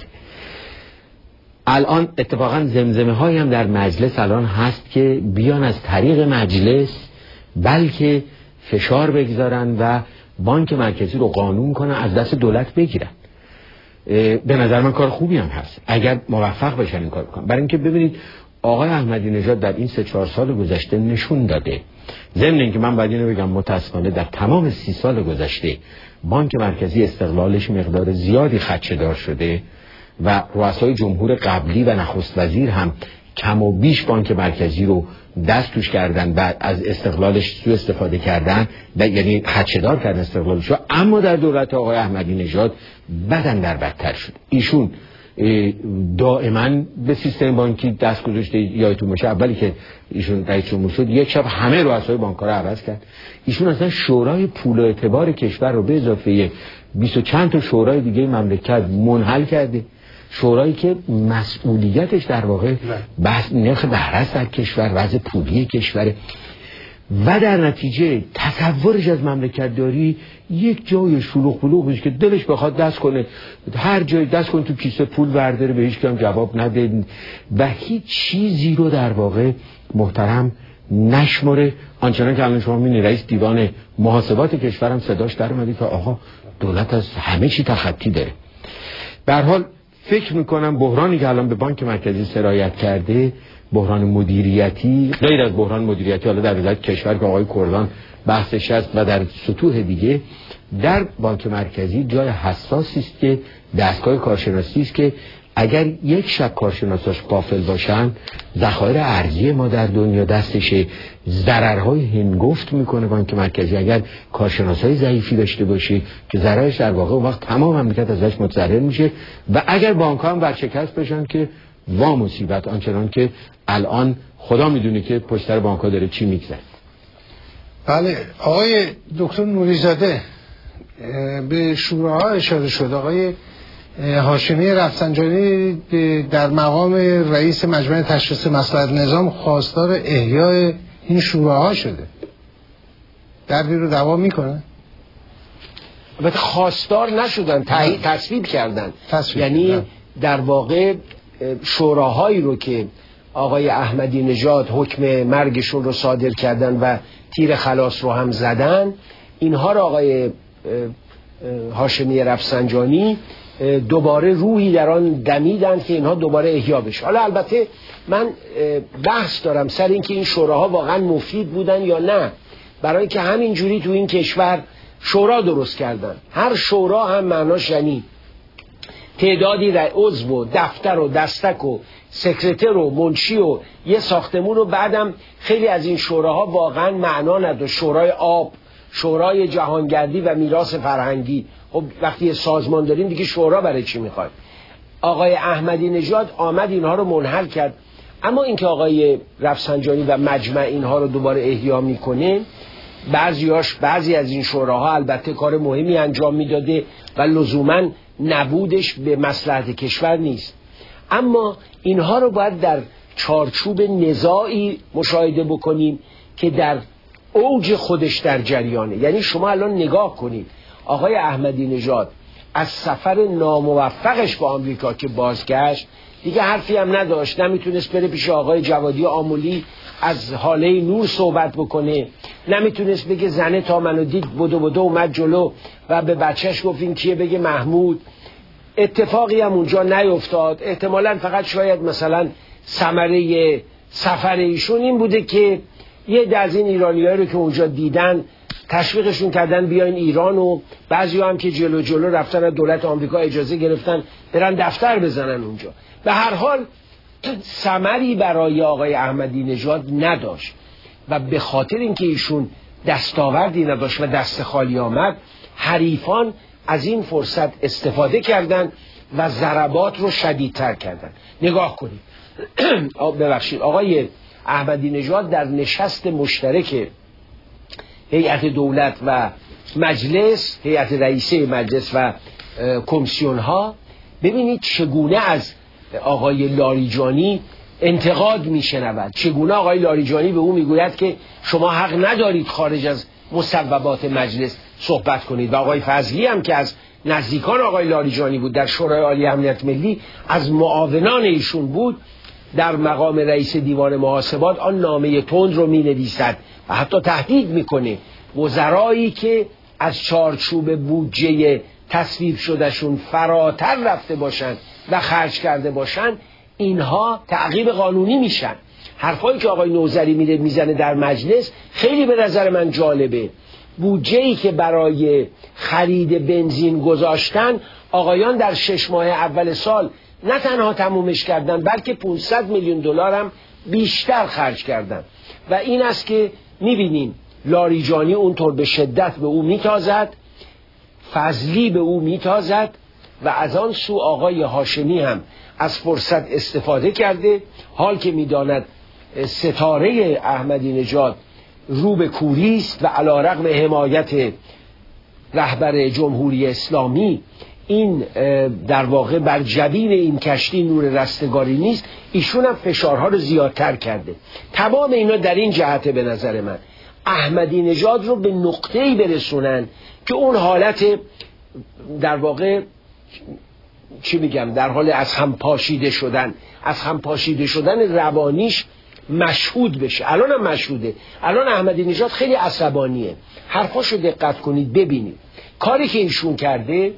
الان اتفاقا زمزمه هایی هم در مجلس الان هست که بیان از طریق مجلس بلکه فشار بگذارن و بانک مرکزی رو قانون کنن از دست دولت بگیرن. به نظر من کار خوبی هم هست اگر موفق بشن این کار بکنن. برای اینکه ببینید آقای احمدی نژاد در این سه چهار سال گذشته نشون داده، ضمن اینکه من باید اینو بگم متاسفانه در تمام سی سال گذشته بانک مرکزی استقلالش مقدار زیادی خدشه‌دار شده و رؤسای جمهور قبلی و نخست وزیر هم کم و بیش بانک مرکزی رو دست توش کردن و از استقلالش سوء استفاده کردن، یعنی خدشه‌دار کردن استقلالش رو. اما در دولت آقای احمدی نژاد بدن در بدتر شد. ایشون دائما به سیستم بانکی دست گذاشته. یادتون باشه اولی که ایشون رئیس جمهور شد یک شب همه رؤسای بانک‌ها رو عوض کرد. ایشون اصلا شورای پول و اعتبار کشور رو به اضافه بیست و چند تا شورای دیگه مملکت منحل کرده. شورایی که مسئولیتش در واقع بحث نرخ بهره است در کشور، وضع پولی کشور و در نتیجه تصورش از مملکت داری یک جای شلوغ بلوغ بشه که دلش بخواد دست کنه، هر جای دست کنه تو کیسه پول برداره، به هیچ کم جواب نده و هیچ چیزی رو در واقع محترم نشمره. آنچنان که الان شما می‌بینید رئیس دیوان محاسبات کشورم صداش در اومده که آقا دولت از همه چی تخطی داره. به هر حال فکر میکنم بحرانی که الان به بانک مرکزی سرایت کرده بحران مدیریتی، غیر از بحران مدیریتی حالا در وزارت کشور که آقای کردان بحثش هست و در سطوح دیگه، در بانک مرکزی جای حساسی است که دستگاه کارشناسی است که اگر یک شب کارشناساش غافل باشن ذخایر ارزی ما در دنیا دستشه، ضررهای هنگفت میکنه بانک مرکزی اگر کارشناسای ضعیفی داشته باشه که ضررش در واقع وقت تمام مملکت ازش متضرر میشه و اگر بانک‌ها هم ورشکست بشن که وا مصیبت، آنچنان که الان خدا میدونه که پشت سر بانک‌ها داره چی میگذره. بله آقای دکتر نوری‌زاده به شوراها اشاره شد. آقای هاشمی رفسنجانی در مقام رئیس مجمع تشخیص مصلحت نظام خواستار احیای این شوراها شده. دردی رو دوا میکنه؟ البته خواستار نشدن، تایید تصویب کردن. تصویب. یعنی نه. در واقع شوراهایی رو که آقای احمدی نژاد حکم مرگشون رو صادر کردن و تیر خلاص رو هم زدن، اینها رو آقای هاشمی رفسنجانی دوباره روحی در آن دمیدن که اینها دوباره احیا بشه. حالا البته من بحث دارم سر اینکه این شوراها واقعا مفید بودن یا نه، برای اینکه همین جوری تو این کشور شورا درست کردن. هر شورا هم معناش یعنی تعدادی عضو و دفتر و دستک و سکرتر و منشی و یه ساختمون و بعدم خیلی از این شوراها واقعا معنا نداشت. شورای آب، شورای جهانگردی و میراث فرهنگی. خب وقتی سازمان داریم دیگه شورا برای چی میخوایم؟ آقای احمدی نژاد آمد اینها رو منحل کرد. اما اینکه آقای رفسنجانی و مجمع اینها رو دوباره احیا میکنه، بعضیاش بعضی از این شوراها البته کار مهمی انجام میداده و لزوما نبودش به مصلحت کشور نیست، اما اینها رو باید در چارچوب نزاعی مشاهده بکنیم که در اوج خودش در جریانه. یعنی شما الان نگاه کنید آقای احمدی نژاد از سفر ناموفقش به آمریکا که بازگشت دیگه حرفی هم نداشت، نمیتونست بره پیش آقای جوادی آمولی از حاله نور صحبت بکنه، نمیتونست بگه زنه تا منو دید بدو بدو اومد جلو و به بچهش گفت این کیه بگه محمود. اتفاقی هم اونجا نیفتاد. احتمالاً فقط شاید مثلا ثمره سفر ایشون این بوده که یه ده از این ایرانی‌ها رو که اونجا دیدن تشویقشون کردن بیاین ایران، و بعضی هم که جلو جلو رفتن از دولت آمریکا اجازه گرفتن برن دفتر بزنن اونجا. به هر حال ثمری برای آقای احمدی نژاد نداشت و به خاطر اینکه ایشون دستاوردی نداشت و دست خالی آمد، حریفان از این فرصت استفاده کردن و ضربات رو شدیدتر کردن. نگاه کنید ببخشید آقای احمدی نژاد در نشست مشترک هیئت دولت و مجلس، هیئت رئیسه مجلس و کمیسیون ها، ببینید چگونه از آقای لاریجانی انتقاد میشنود، چگونه آقای لاریجانی به او میگوید که شما حق ندارید خارج از مصوبات مجلس صحبت کنید. و آقای فضلی هم که از نزدیکان آقای لاریجانی بود در شورای عالی امنیت ملی، از معاونان ایشون بود، در مقام رئیس دیوان محاسبات آن نامه تند رو می نویسد و حتی تهدید میکنه وزرایی که از چارچوب بودجه تصویب شدهشون فراتر رفته باشن و خرج کرده باشن اینها تعقیب قانونی میشن. حرفایی که آقای نوذری میره میزنه در مجلس خیلی به نظر من جالبه. بودجه‌ای که برای خرید بنزین گذاشتن آقایان در شش ماه اول سال نه تنها تمومش کردن بلکه پانصد میلیون دلار هم بیشتر خرج کردن. و این است که میبینیم لاریجانی اونطور به شدت به او میتازد، فضلی به او میتازد و از آن سو آقای هاشمی هم از فرصت استفاده کرده، حال که میداند ستاره احمدی نژاد رو به کوری است و علی رغم حمایت رهبر جمهوری اسلامی این در واقع بر جبین این کشتی نور رستگاری نیست، ایشون هم فشارها رو زیادتر کرده. تمام اینا در این جهت به نظر من احمدی نژاد رو به نقطه‌ای برسونن که اون حالت در واقع چی میگم در حال از هم پاشیده شدن از هم پاشیده شدن روانیش مشهود بشه. الان هم مشهوده. الان احمدی نژاد خیلی عصبانیه. حرفاشو دقت کنید ببینید کاری که ایشون کرده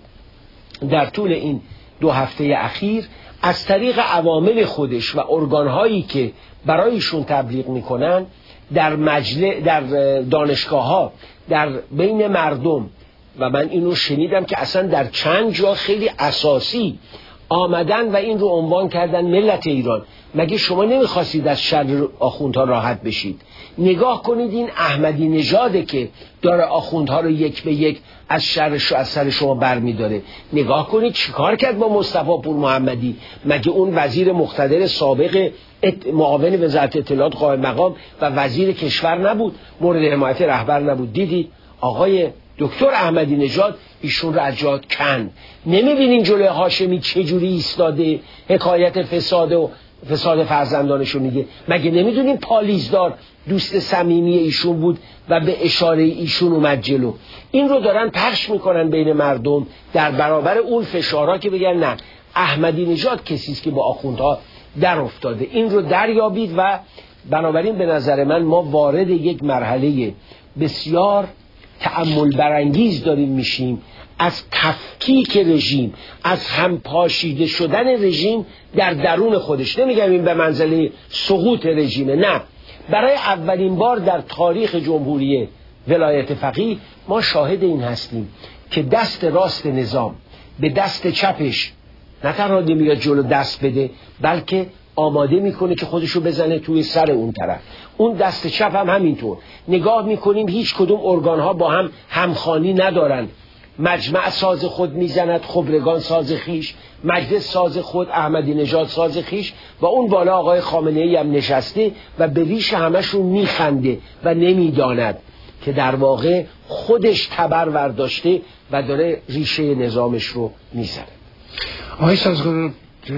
در طول این دو هفته اخیر از طریق عوامل خودش و ارگانهایی که برایشون تبلیغ میکنن در مجلس، در دانشگاه ها، در بین مردم، و من اینو شنیدم که اصلا در چند جا خیلی اساسی آمدن و این رو عنوان کردن ملت ایران مگه شما نمیخواستید از شر آخوندها راحت بشید؟ نگاه کنید این احمدی نژاده که داره آخوندها رو یک به یک از شرش از سر شما برمیداره. نگاه کنید چیکار کرد با مصطفی پور محمدی، مگه اون وزیر مقتدر سابق معاون وزارت اطلاعات قائم مقام و وزیر کشور نبود، مورد حمایت رهبر نبود؟ دیدید آقای دکتر احمدی نژاد ایشون رو از جات کند. نمیبینین جلوی هاشمی چجوری ایستاده حکایت فساد و فساد فرزندانشو میگه؟ مگه نمیدونین پالیزدار دوست صمیمی ایشون بود و به اشاره ایشون اومد جلو؟ این رو دارن پخش میکنن بین مردم در برابر اون فشارها که بگن نه احمدی نژاد کسی است که با آخوندها در افتاده. این رو دریابید و بنابراین به نظر من ما وارد یک مرحله بسیار تأمل برانگیز داریم میشیم از تفکیک رژیم، از همپاشیده شدن رژیم در درون خودش. نمیگم این به منزله سقوط رژیمه، نه، برای اولین بار در تاریخ جمهوری ولایت فقیه ما شاهد این هستیم که دست راست نظام به دست چپش نه تنها نمیاد جلو دست بده بلکه آماده میکنه که خودشو بزنه توی سر اون طرف. اون دست چپ هم همینطور. نگاه میکنیم هیچ کدوم ارگانها با هم همخوانی ندارن. مجمع ساز خود میزند، خبرگان ساز خیش، مجلس ساز خود، احمدی نژاد ساز خیش، و اون بالا آقای خامنه ای هم نشسته و به ریش همشون میخنده و نمیداند که در واقع خودش تبر ورداشته و داره ریشه نظامش رو میزنه. آقای سازگار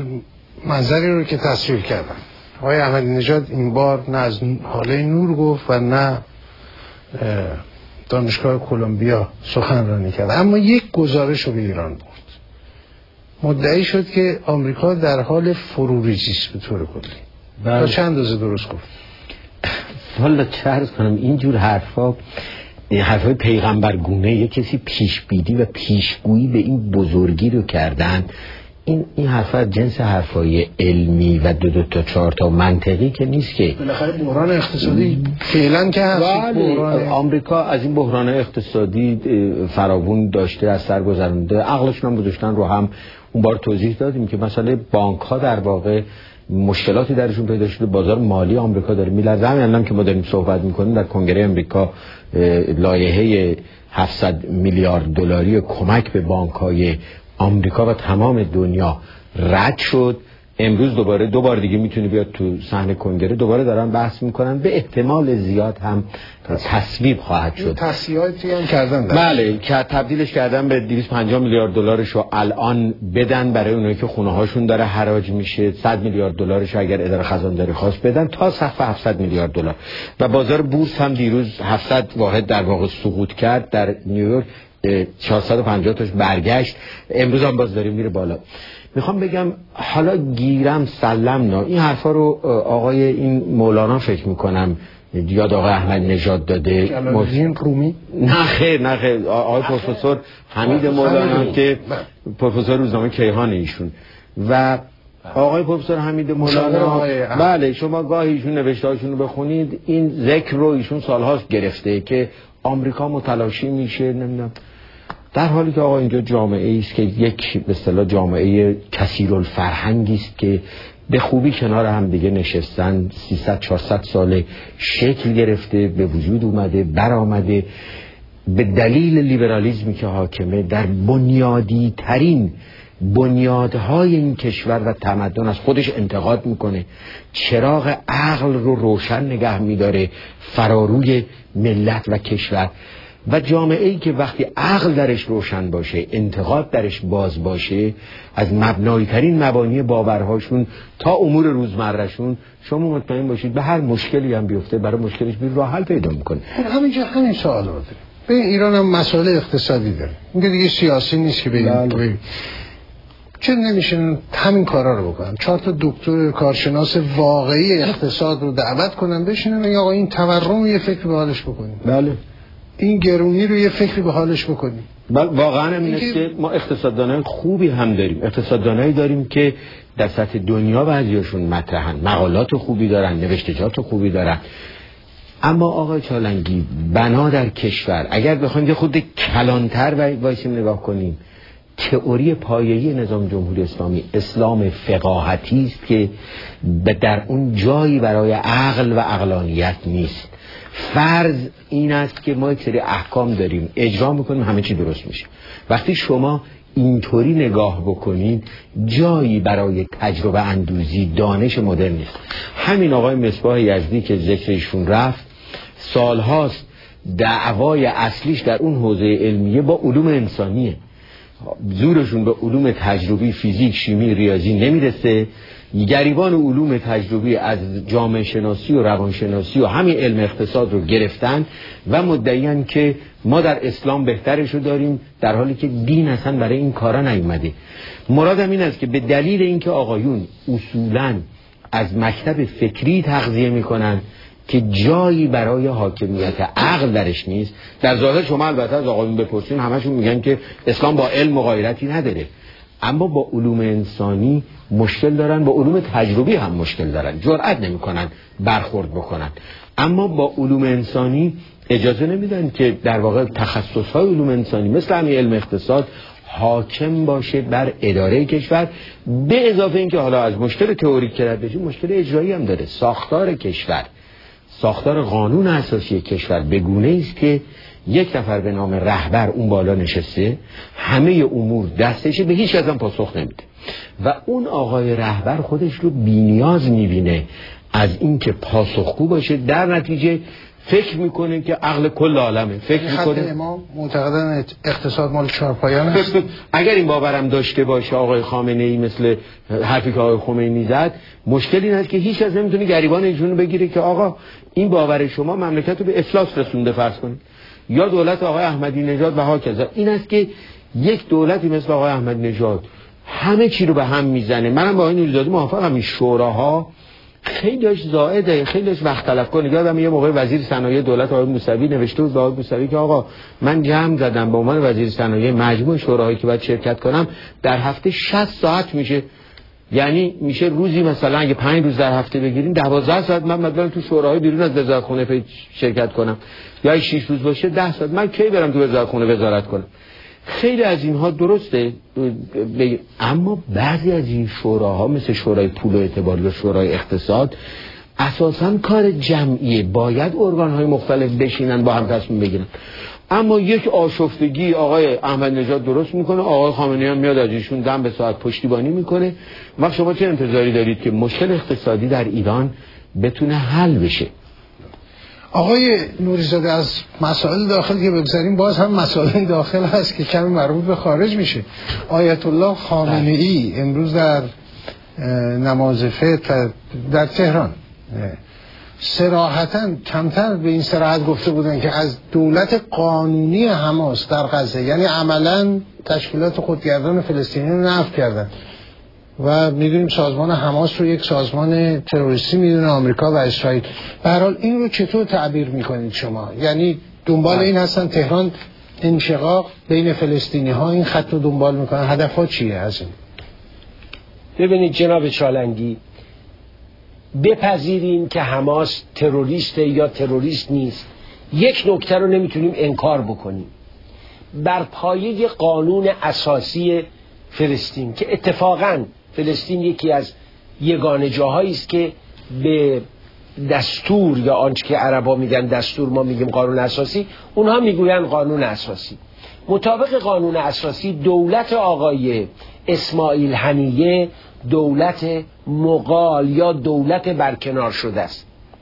منظری رو که تصویر کردن آقای احمدی نژاد این بار نه از حاله نور گفت و نه دانشگاه کلمبیا سخنرانی کرد، اما یک گزارش رو به ایران برد. مدعی شد که آمریکا در حال فروریزی است به طور کلی. تا چند اندازه درست گفت؟ والا چه عرض کنم، اینجور حرفا حرفای پیغمبرگونه، یک کسی پیشبینی و پیشگویی به این بزرگی رو کردن. این این حرفا جنس حرفای علمی و دو دو تا چهار تا منطقی که نیست که. بالاخره بحران اقتصادی فعلا که هست. آمریکا از این بحران اقتصادی فراوون داشته، از سر گذرونده. عقلشون هم گذاشتن رو هم. اون بار توضیح دادیم که مثلا بانک ها در واقع مشکلاتی درشون پیدا شده، بازار مالی آمریکا داره میلرزه. همین الان که ما داریم صحبت میکنیم در کنگره آمریکا لایحه هفتصد میلیارد دلاری کمک به بانک‌های آمریکا و تمام دنیا رد شد. امروز دوباره دو بار دیگه میتونه بیاد تو صحنه کنگره، دوباره دارن بحث میکنن، به احتمال زیاد هم تصویب خواهد شد. تصویباتی هم کردن. بله، که تبدیلش کردن به دویست و پنجاه میلیارد دلارش رو الان بدن برای اونایی که خونه هاشون داره حراج میشه. صد میلیارد دلارش اگر اداره خزانداری خواست بدن تا سقف هفتصد میلیارد دلار. و بازار بورس هم دیروز هفتصد واحد در واقع سقوط کرد در نیویورک، چهارصد و پنجاه تاش برگشت، امروز هم باز داره میره بالا. میخوام بگم حالا گیرم سلم نه، این حرفا رو آقای این مولانا فکر میکنم یاد آقای احمد نژاد داده. جلال‌الدین رومی؟ نه خیر نه خیر، آقای پروفسور حمید مولانا که پروفسور روزنامه کیهان ایشون و آقای پروفسور حمید مولانا. بله، شما گاهی ایشون نوشته‌هاشون رو بخونید، این ذکر رو ایشون سالهاست گرفته که آمریکا متلاشی میشه نمیدونم، در حالی که آقا اینجا جامعه است که یک به اصطلاح جامعه کثیرالفرهنگی است که به خوبی کنار هم دیگه نشستن، سیصد چهارصد ساله شکل گرفته، به وجود اومده، برآمده، به دلیل لیبرالیسمی که حاکمه در بنیادی ترین بنیادهای این کشور و تمدن از خودش انتقاد میکنه، چراغ عقل رو روشن نگه میداره فراروی ملت و کشور. و جامعه‌ای که وقتی عقل درش روشن باشه، انتقاد درش باز باشه، از مبنایی ترین مبانی باورهاشون تا امور روزمرهشون، شما مطمئن باشید به هر مشکلی هم بیفته برای مشکلش بیر راه حل پیدا میکنه. همینجا همین سوال رو داره. به ایران هم مسئله اقتصادی داره، اینکه دیگه سیاسی نیست که بگیم چه نمیشه همین کارا رو بکنن. چهار تا دکتر کارشناس واقعی اقتصاد رو دعوت کنن بشینن آقا این تورم یه فکر به حالش بکنیم، بله این گرونی رو یه فکری به حالش بکنیم. بله واقعا اینه که ما اقتصاددانای خوبی هم داریم، اقتصاددانایی داریم که در سطح دنیا بعضیاشون مطرحن، مقالات خوبی دارن، نوشتجات خوبی دارن. اما آقای چالنگی بنا در کشور اگر بخوایم یه خود کلانتر وایسیم نگاه کنیم، تئوری پایه‌ای نظام جمهوری اسلامی اسلام فقاهتی است که در اون جایی برای عقل و عقلانیت نیست. فرض این است که ما یک سری احکام داریم، اجرا میکنیم، همه چی درست میشه. وقتی شما اینطوری نگاه بکنید جایی برای تجربه اندوزی دانش مدرن نیست. همین آقای مصباح یزدی که ذکرشون رفت سالهاست دعوای اصلیش در اون حوزه علمیه با علوم انسانیه، زورشون به علوم تجربی فیزیک، شیمی، ریاضی نمیرسه. گریبان علوم تجربی از جامعه شناسی و روانشناسی و همین علم اقتصاد رو گرفتن و مدعیان که ما در اسلام بهترش رو داریم، در حالی که دین اصلا برای این کارا نیومده. مرادم این است که به دلیل اینکه آقایون اصولاً از مکتب فکری تغذیه میکنن که جایی برای حاکمیت عقل درش نیست. در ظاهر شما البته از آقایون بپرسین همشون میگن که اسلام با علم و غیرتی نداره، اما با علوم انسانی مشکل دارن، با علوم تجربی هم مشکل دارن، جرئت نمیکنن برخورد بکنن. اما با علوم انسانی اجازه نمیدن که در واقع تخصصهای علوم انسانی مثل همین علم اقتصاد حاکم باشه بر اداره کشور. به اضافه اینکه حالا از مشکل تئوریک که رد بشیم، مشکل اجرایی هم داره. ساختار کشور، ساختار قانون اساسی کشور به گونه است که یک نفر به نام رهبر اون بالا نشسته، همه امور دستشه، به هیچ کس هم پاسخ نمیده و اون آقای رهبر خودش رو بی‌نیاز میبینه از اینکه پاسخگو باشه. در نتیجه فکر میکنه که عقل کل عالمه، فکر میکنه امام معتقدن اقتصاد مال چهارپایان است. اگر این باورم داشته باشه آقای خامنه ای مثل حرفی که آقای خمینی زد، مشکلی این است که هیچ از نمیتونه گریبان ایشونو بگیره که آقا این باور شما مملکت رو به افلاس رسونده فرض کنید، یا دولت آقای احمدی نژاد و هاکذا. این است که یک دولتی مثل آقای احمدی نژاد همه چی رو به هم میزنه. منم با این نوریزاده موافقم، این شوراها خیلیش زائده، خیلیش وقت طلب کنه. یادم یه موقع وزیر صنایع دولت آقای موسوی نوشته بود، آقای موسوی که آقا من جمع زدم به عنوان وزیر صنایع مجموع شوراهایی که باید شرکت کنم در هفته شصت ساعت میشه، یعنی میشه روزی مثلا اگه پنج روز در هفته بگیریم دوازده ساعت من مثلا تو شوراهای بیرون از وزارتخونه شرکت کنم، یا شش روز باشه ده ساعت. من کی برم تو وزارتخونه وزارت کنم؟ خیلی از اینها درسته، اما بعضی از این شوراها مثل شورای پول و اعتبار یا شورای اقتصاد اساساً کار جمعیه، باید ارگان‌های مختلف بشینن با هم تصمیم بگیرن. اما یک آشفتگی آقای احمدی نژاد درست میکنه، آقای خامنه‌ای هم میاد از ایشون دم به ساعت پشتیبانی میکنه. وقت شما چه انتظاری دارید که مشکل اقتصادی در ایران بتونه حل بشه؟ آقای نوریزاده از مسائل داخل که بگذاریم، باز هم مسائل داخل هست که کمی مربوط به خارج میشه. آیت الله خامنه ای امروز در نماز فطر در تهران صراحتاً کمتر به این صراحت گفته بودن که از دولت قانونی حماس در غزه، یعنی عملاً تشکیلات خودگردان فلسطینی رو نفی کردن و میدونیم سازمان حماس رو یک سازمان تروریستی میدونه آمریکا و اسرائیل. به هر حال این رو چطور تعبیر میکنید شما؟ یعنی دنبال این هستن تهران انشقاق بین فلسطینی ها این خط رو دنبال میکنن، هدف ها چیه از این؟ ببینید جناب چالنگی، بپذیریم که حماس تروریست یا تروریست نیست، یک نکته رو نمیتونیم انکار بکنیم. بر پایه قانون اساسی فلسطین که اتفاقاً فلسطین یکی از یگانه جاهایی است که به دستور یا آنچه که عربا میگن دستور، ما میگیم قانون اساسی، اونها میگوین قانون اساسی. مطابق قانون اساسی دولت آقای اسماعیل هنیه دولت مغال یا دولت برکنار شده است.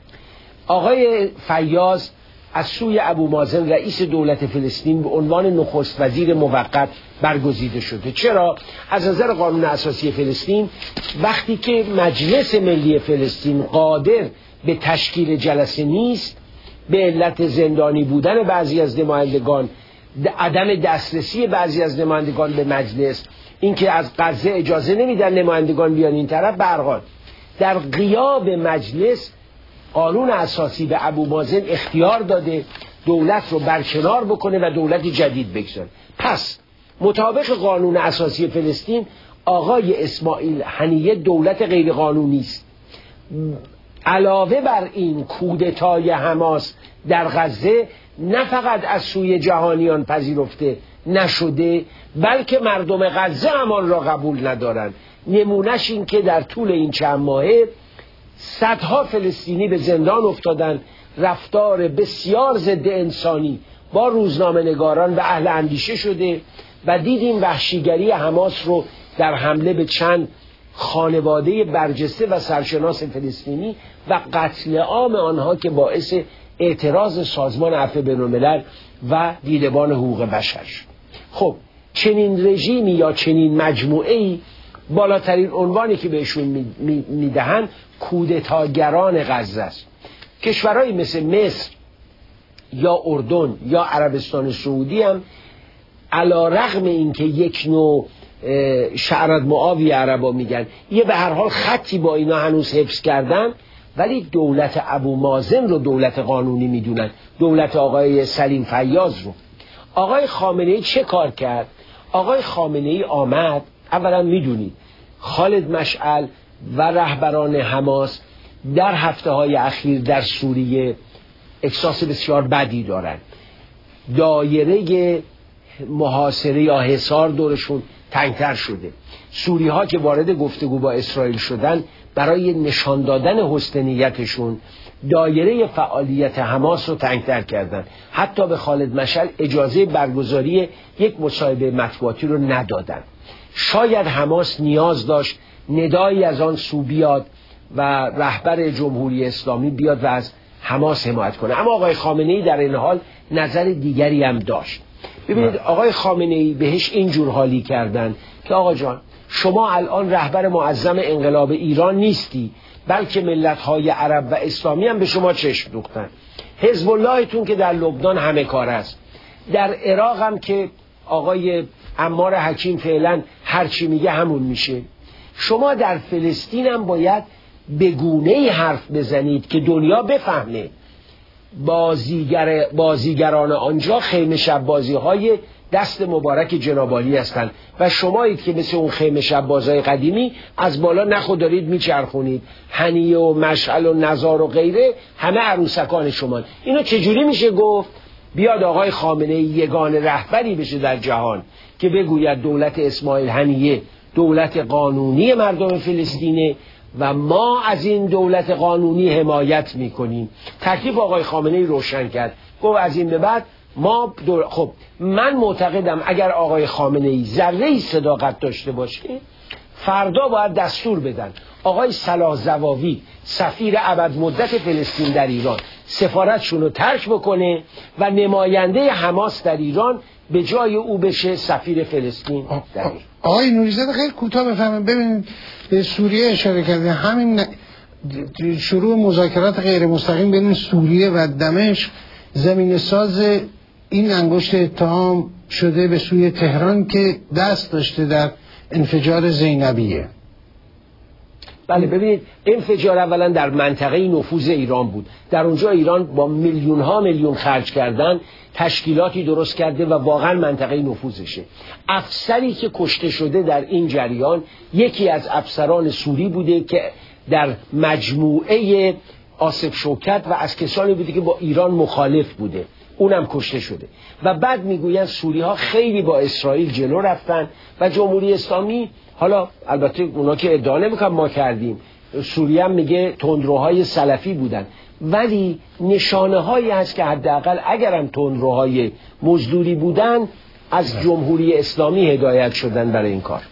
آقای فیاض از سوی ابو مازن رئیس دولت فلسطین به عنوان نخست وزیر موقت برگزیده شده. چرا؟ از نظر قانون اساسی فلسطین وقتی که مجلس ملی فلسطین قادر به تشکیل جلسه نیست، به علت زندانی بودن بعضی از نمایندگان، عدم دسترسی بعضی از نمایندگان به مجلس، اینکه از غزه اجازه نمیدن نمایندگان بیان این طرف، به هر حال در غیاب مجلس قانون اساسی به ابو مازن اختیار داده دولت رو برکنار بکنه و دولت جدید بگذاره. پس مطابق قانون اساسی فلسطین آقای اسماعیل هنیه دولت غیر قانونی است. علاوه بر این کودتای حماس در غزه نه فقط از سوی جهانیان پذیرفته نشده، بلکه مردم غزه هم آن را قبول ندارند. نمونش این که در طول این چند ماهه صدها فلسطینی به زندان افتادن، رفتار بسیار ضد انسانی با روزنامه‌نگاران و اهل اندیشه شده و دیدیم وحشیگری حماس رو در حمله به چند خانواده برجسته و سرشناس فلسطینی و قتل عام آنها که باعث اعتراض سازمان عفو بین‌الملل و دیدبان حقوق بشر شد. خب چنین رژیمی یا چنین مجموعه‌ای بالاترین عنوانی که بهشون میدهن کودتاگران غزه است. کشورهایی مثل مصر یا اردن یا عربستان سعودی هم علی رغم اینکه یک نوع شعرت معاوی عربا میگن یه به هر حال خطی با اینا هنوز حفظ کردن، ولی دولت ابو مازن رو دولت قانونی میدونن، دولت آقای سلیم فیاض رو. آقای خامنه ای چه کار کرد؟ آقای خامنه ای آمد، اولا میدونید خالد مشعل و رهبران حماس در هفته های اخیر در سوریه احساس بسیار بدی دارن. دایره محاصره یا حصار دورشون تنگتر شده. سوری ها که وارد گفتگو با اسرائیل شدن برای نشان دادن حسن نیتشون دایره فعالیت حماس رو تنگتر کردن. حتی به خالد مشعل اجازه برگزاری یک مصاحبه مطبوعاتی رو ندادن. شاید حماس نیاز داشت ندایی از آن سو بیاد و رهبر جمهوری اسلامی بیاد و از حماس حمایت کنه. اما آقای خامنه‌ای در این حال نظر دیگری هم داشت. ببینید آقای خامنه‌ای بهش اینجور حالی کردن که آقا جان شما الان رهبر معظم انقلاب ایران نیستی، بلکه ملت‌های عرب و اسلامی هم به شما چشم دوختن. حزب اللهتون که در لبنان همه کار است، در عراق هم که آقای عمار حکیم فعلا هرچی میگه همون میشه. شما در فلسطین هم باید به گونه‌ای حرف بزنید که دنیا بفهمه بازیگر بازیگران آنجا خیمه شب بازی‌های دست مبارک جناب عالی هستند و شمایید که مثل اون خیمه شب بازای قدیمی از بالا نخو دارید میچرخونید. هنیه و مشعل و نزار و غیره همه عروسکان شما. اینو چجوری میشه گفت؟ بیاد آقای خامنه‌ای یگانه رهبری بشه در جهان که بگوید دولت اسماعیل هنیه دولت قانونی مردم فلسطینه و ما از این دولت قانونی حمایت میکنیم. تکلیف آقای خامنه‌ای روشن کرد، گفت از این به بعد ما دول... خب من معتقدم اگر آقای خامنه‌ای ذره‌ای صداقت داشته باشه فردا باید دستور بدن آقای صلاح زواوی سفیر ابد مدت فلسطین در ایران سفارتشون رو ترک بکنه و نماینده حماس در ایران به جای او بشه سفیر فلسطین در ایران. آقای نوری‌زاده خیلی کوتاه بفهمید. ببینید به سوریه اشاره کردید، همین شروع مذاکرات غیر مستقیم بین سوریه و دمشق زمین ساز این انگشت اتهام شده به سوی تهران که دست داشته در انفجار زینبیه. بله ببینید انفجار اولا در منطقه نفوذ ایران بود، در اونجا ایران با میلیون ها میلیون خرج کردن تشکیلاتی درست کرده و واقعا منطقه نفوذشه. افسری که کشته شده در این جریان یکی از افسران سوری بوده که در مجموعه آصف شوکت و از کسانی بوده که با ایران مخالف بوده، اونم کشته شده. و بعد میگوین سوری ها خیلی با اسرائیل جلو رفتن و جمهوری اسلامی، حالا البته اونا که ادعا نمیکنن ما کردیم، سوریه هم میگه تندروهای سلفی بودن، ولی نشانه هایی هست که حداقل اگرم تندروهای مزدوری بودن از جمهوری اسلامی هدایت شدن برای این کار.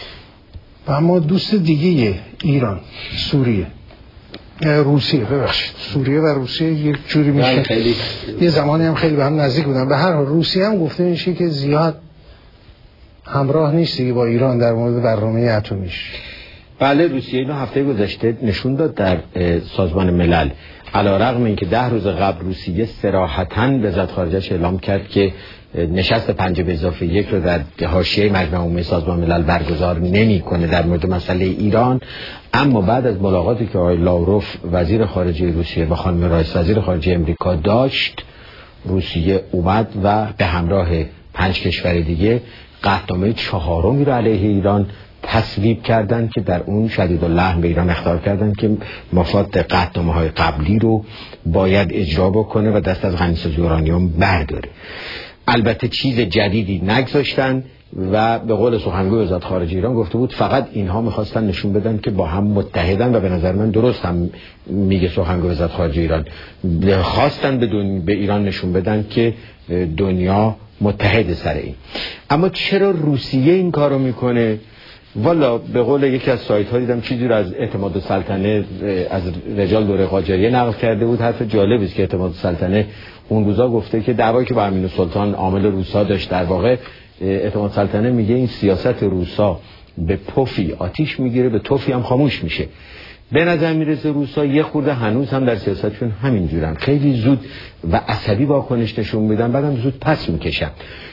و اما دوست دیگه ایران سوریه روسیه ببخشید سوریه و روسیه یک جوری میشه خیلی... یه زمانی هم خیلی به هم نزدیک بودن. به هر حال روسیه هم گفته میشه که زیاد همراه نیست دیگه با ایران در مورد برنامه اتمیش. بله روسیه اینو هفته گذشته نشون داد در سازمان ملل، علیرغم اینکه ده روز قبل روسیه صراحتاً وزارت خارجه‌اش اعلام کرد که نشست پنج به اضافه یک رو در حاشیه مجمع عمومی سازمان ملل برگزار نمی‌کنه در مورد مسئله ایران، اما بعد از ملاقاتی که آقای لاوروف وزیر خارجه روسیه و خانم رایس وزیر خارجه امریکا داشت، روسیه اومد و به همراه پنج کشور دیگه قطعنامه چهارمی رو علیه ایران تصویب کردن که در اون شدید اللحن به ایران اخطار کردن که مفاد قطعنامه‌های قبلی رو باید اجرا بکنه و دست از غنیسازی اورانیوم برداره. البته چیز جدیدی نگذاشتن و به قول سخنگوی وزارت خارجه ایران گفته بود فقط اینها میخواستن نشون بدن که با هم متحدن و به نظر من درست هم میگه سخنگوی وزارت خارجه ایران، خواستن به, به ایران نشون بدن که دنیا متحد سر این. اما چرا روسیه این کارو میکنه؟ والا به قول یکی از سایت ها دیدم چیزی رو از اعتماد السلطنه از رجال دوره قاجاریه نقل کرده بود. حرف جالبی است که اعتماد السلطنه اون روزا گفته که دعوایی که با امین السلطان عامل روسا داشت، در واقع اعتماد السلطنه میگه این سیاست روسا به پفی آتیش میگیره به توفی هم خاموش میشه. به نظر میرسه روسا یه خورده هنوز هم در سیاستشون همین جورن، خیلی زود و عصبی واکنش نشون میدن بعدم زود پس میکشن.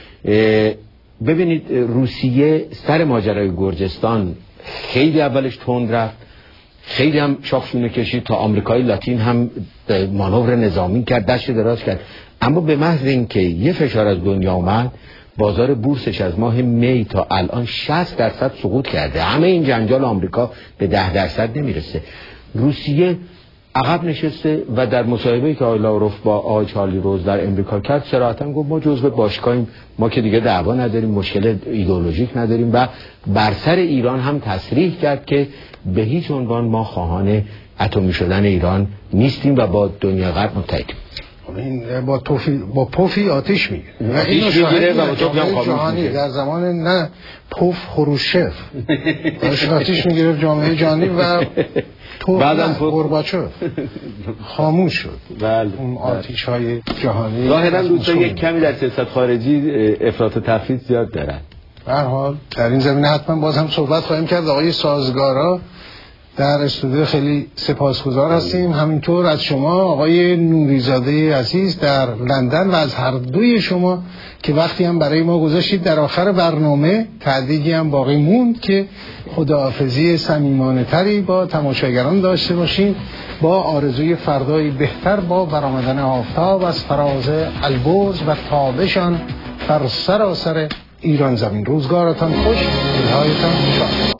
ببینید روسیه سر ماجرای گرجستان خیلی اولش تند رفت، خیلی هم شاخشونه کشید تا آمریکای لاتین هم مانور نظامی کرد، دست دراز کرد، اما به محض اینکه یه فشار از دنیا اومد بازار بورسش از ماه می تا الان شصت درصد سقوط کرده. همه این جنجال آمریکا به ده درصد نمیرسه. روسیه عقب نشسته و در مصاحبه‌ای که آقای لاوروف با آقای چارلی روز در امریکا کرد صراحتاً گفت ما جزو باشگاهیم، ما که دیگه دعوا نداریم، مشکل ایدئولوژیک نداریم و بر سر ایران هم تصریح کرد که به هیچ عنوان ما خواهان اتمی شدن ایران نیستیم و با دنیا غرب متحدیم. این با توفی با پوفی آتش میگیره و اینو شاهد با جامعه جهانی در زمان نه پوف خروشف آتش میگیره جامعه جهانی و بعدم گورباچوف خاموش شد. بله. اون آتش های جهانی ظاهرا روسا یک کمی در سیاست خارجی افراط و تفرید زیاد دارن. به هر حال در این زمینه حتما باز هم صحبت خواهیم کرد. آقای سازگارا در استودیو خیلی سپاسگزار هستیم، همینطور از شما آقای نوریزاده عزیز در لندن و از هر دوی شما که وقتی هم برای ما گذاشتید. در آخر برنامه تعدیقی هم باقی موند که خداحافظی صمیمانه تری با تماشاگران داشته باشیم با آرزوی فردایی بهتر با برآمدن آفتاب از فراز البرز و تابشان بر سراسر ایران زمین. روزگارتان خوش، دلهایتان شاد.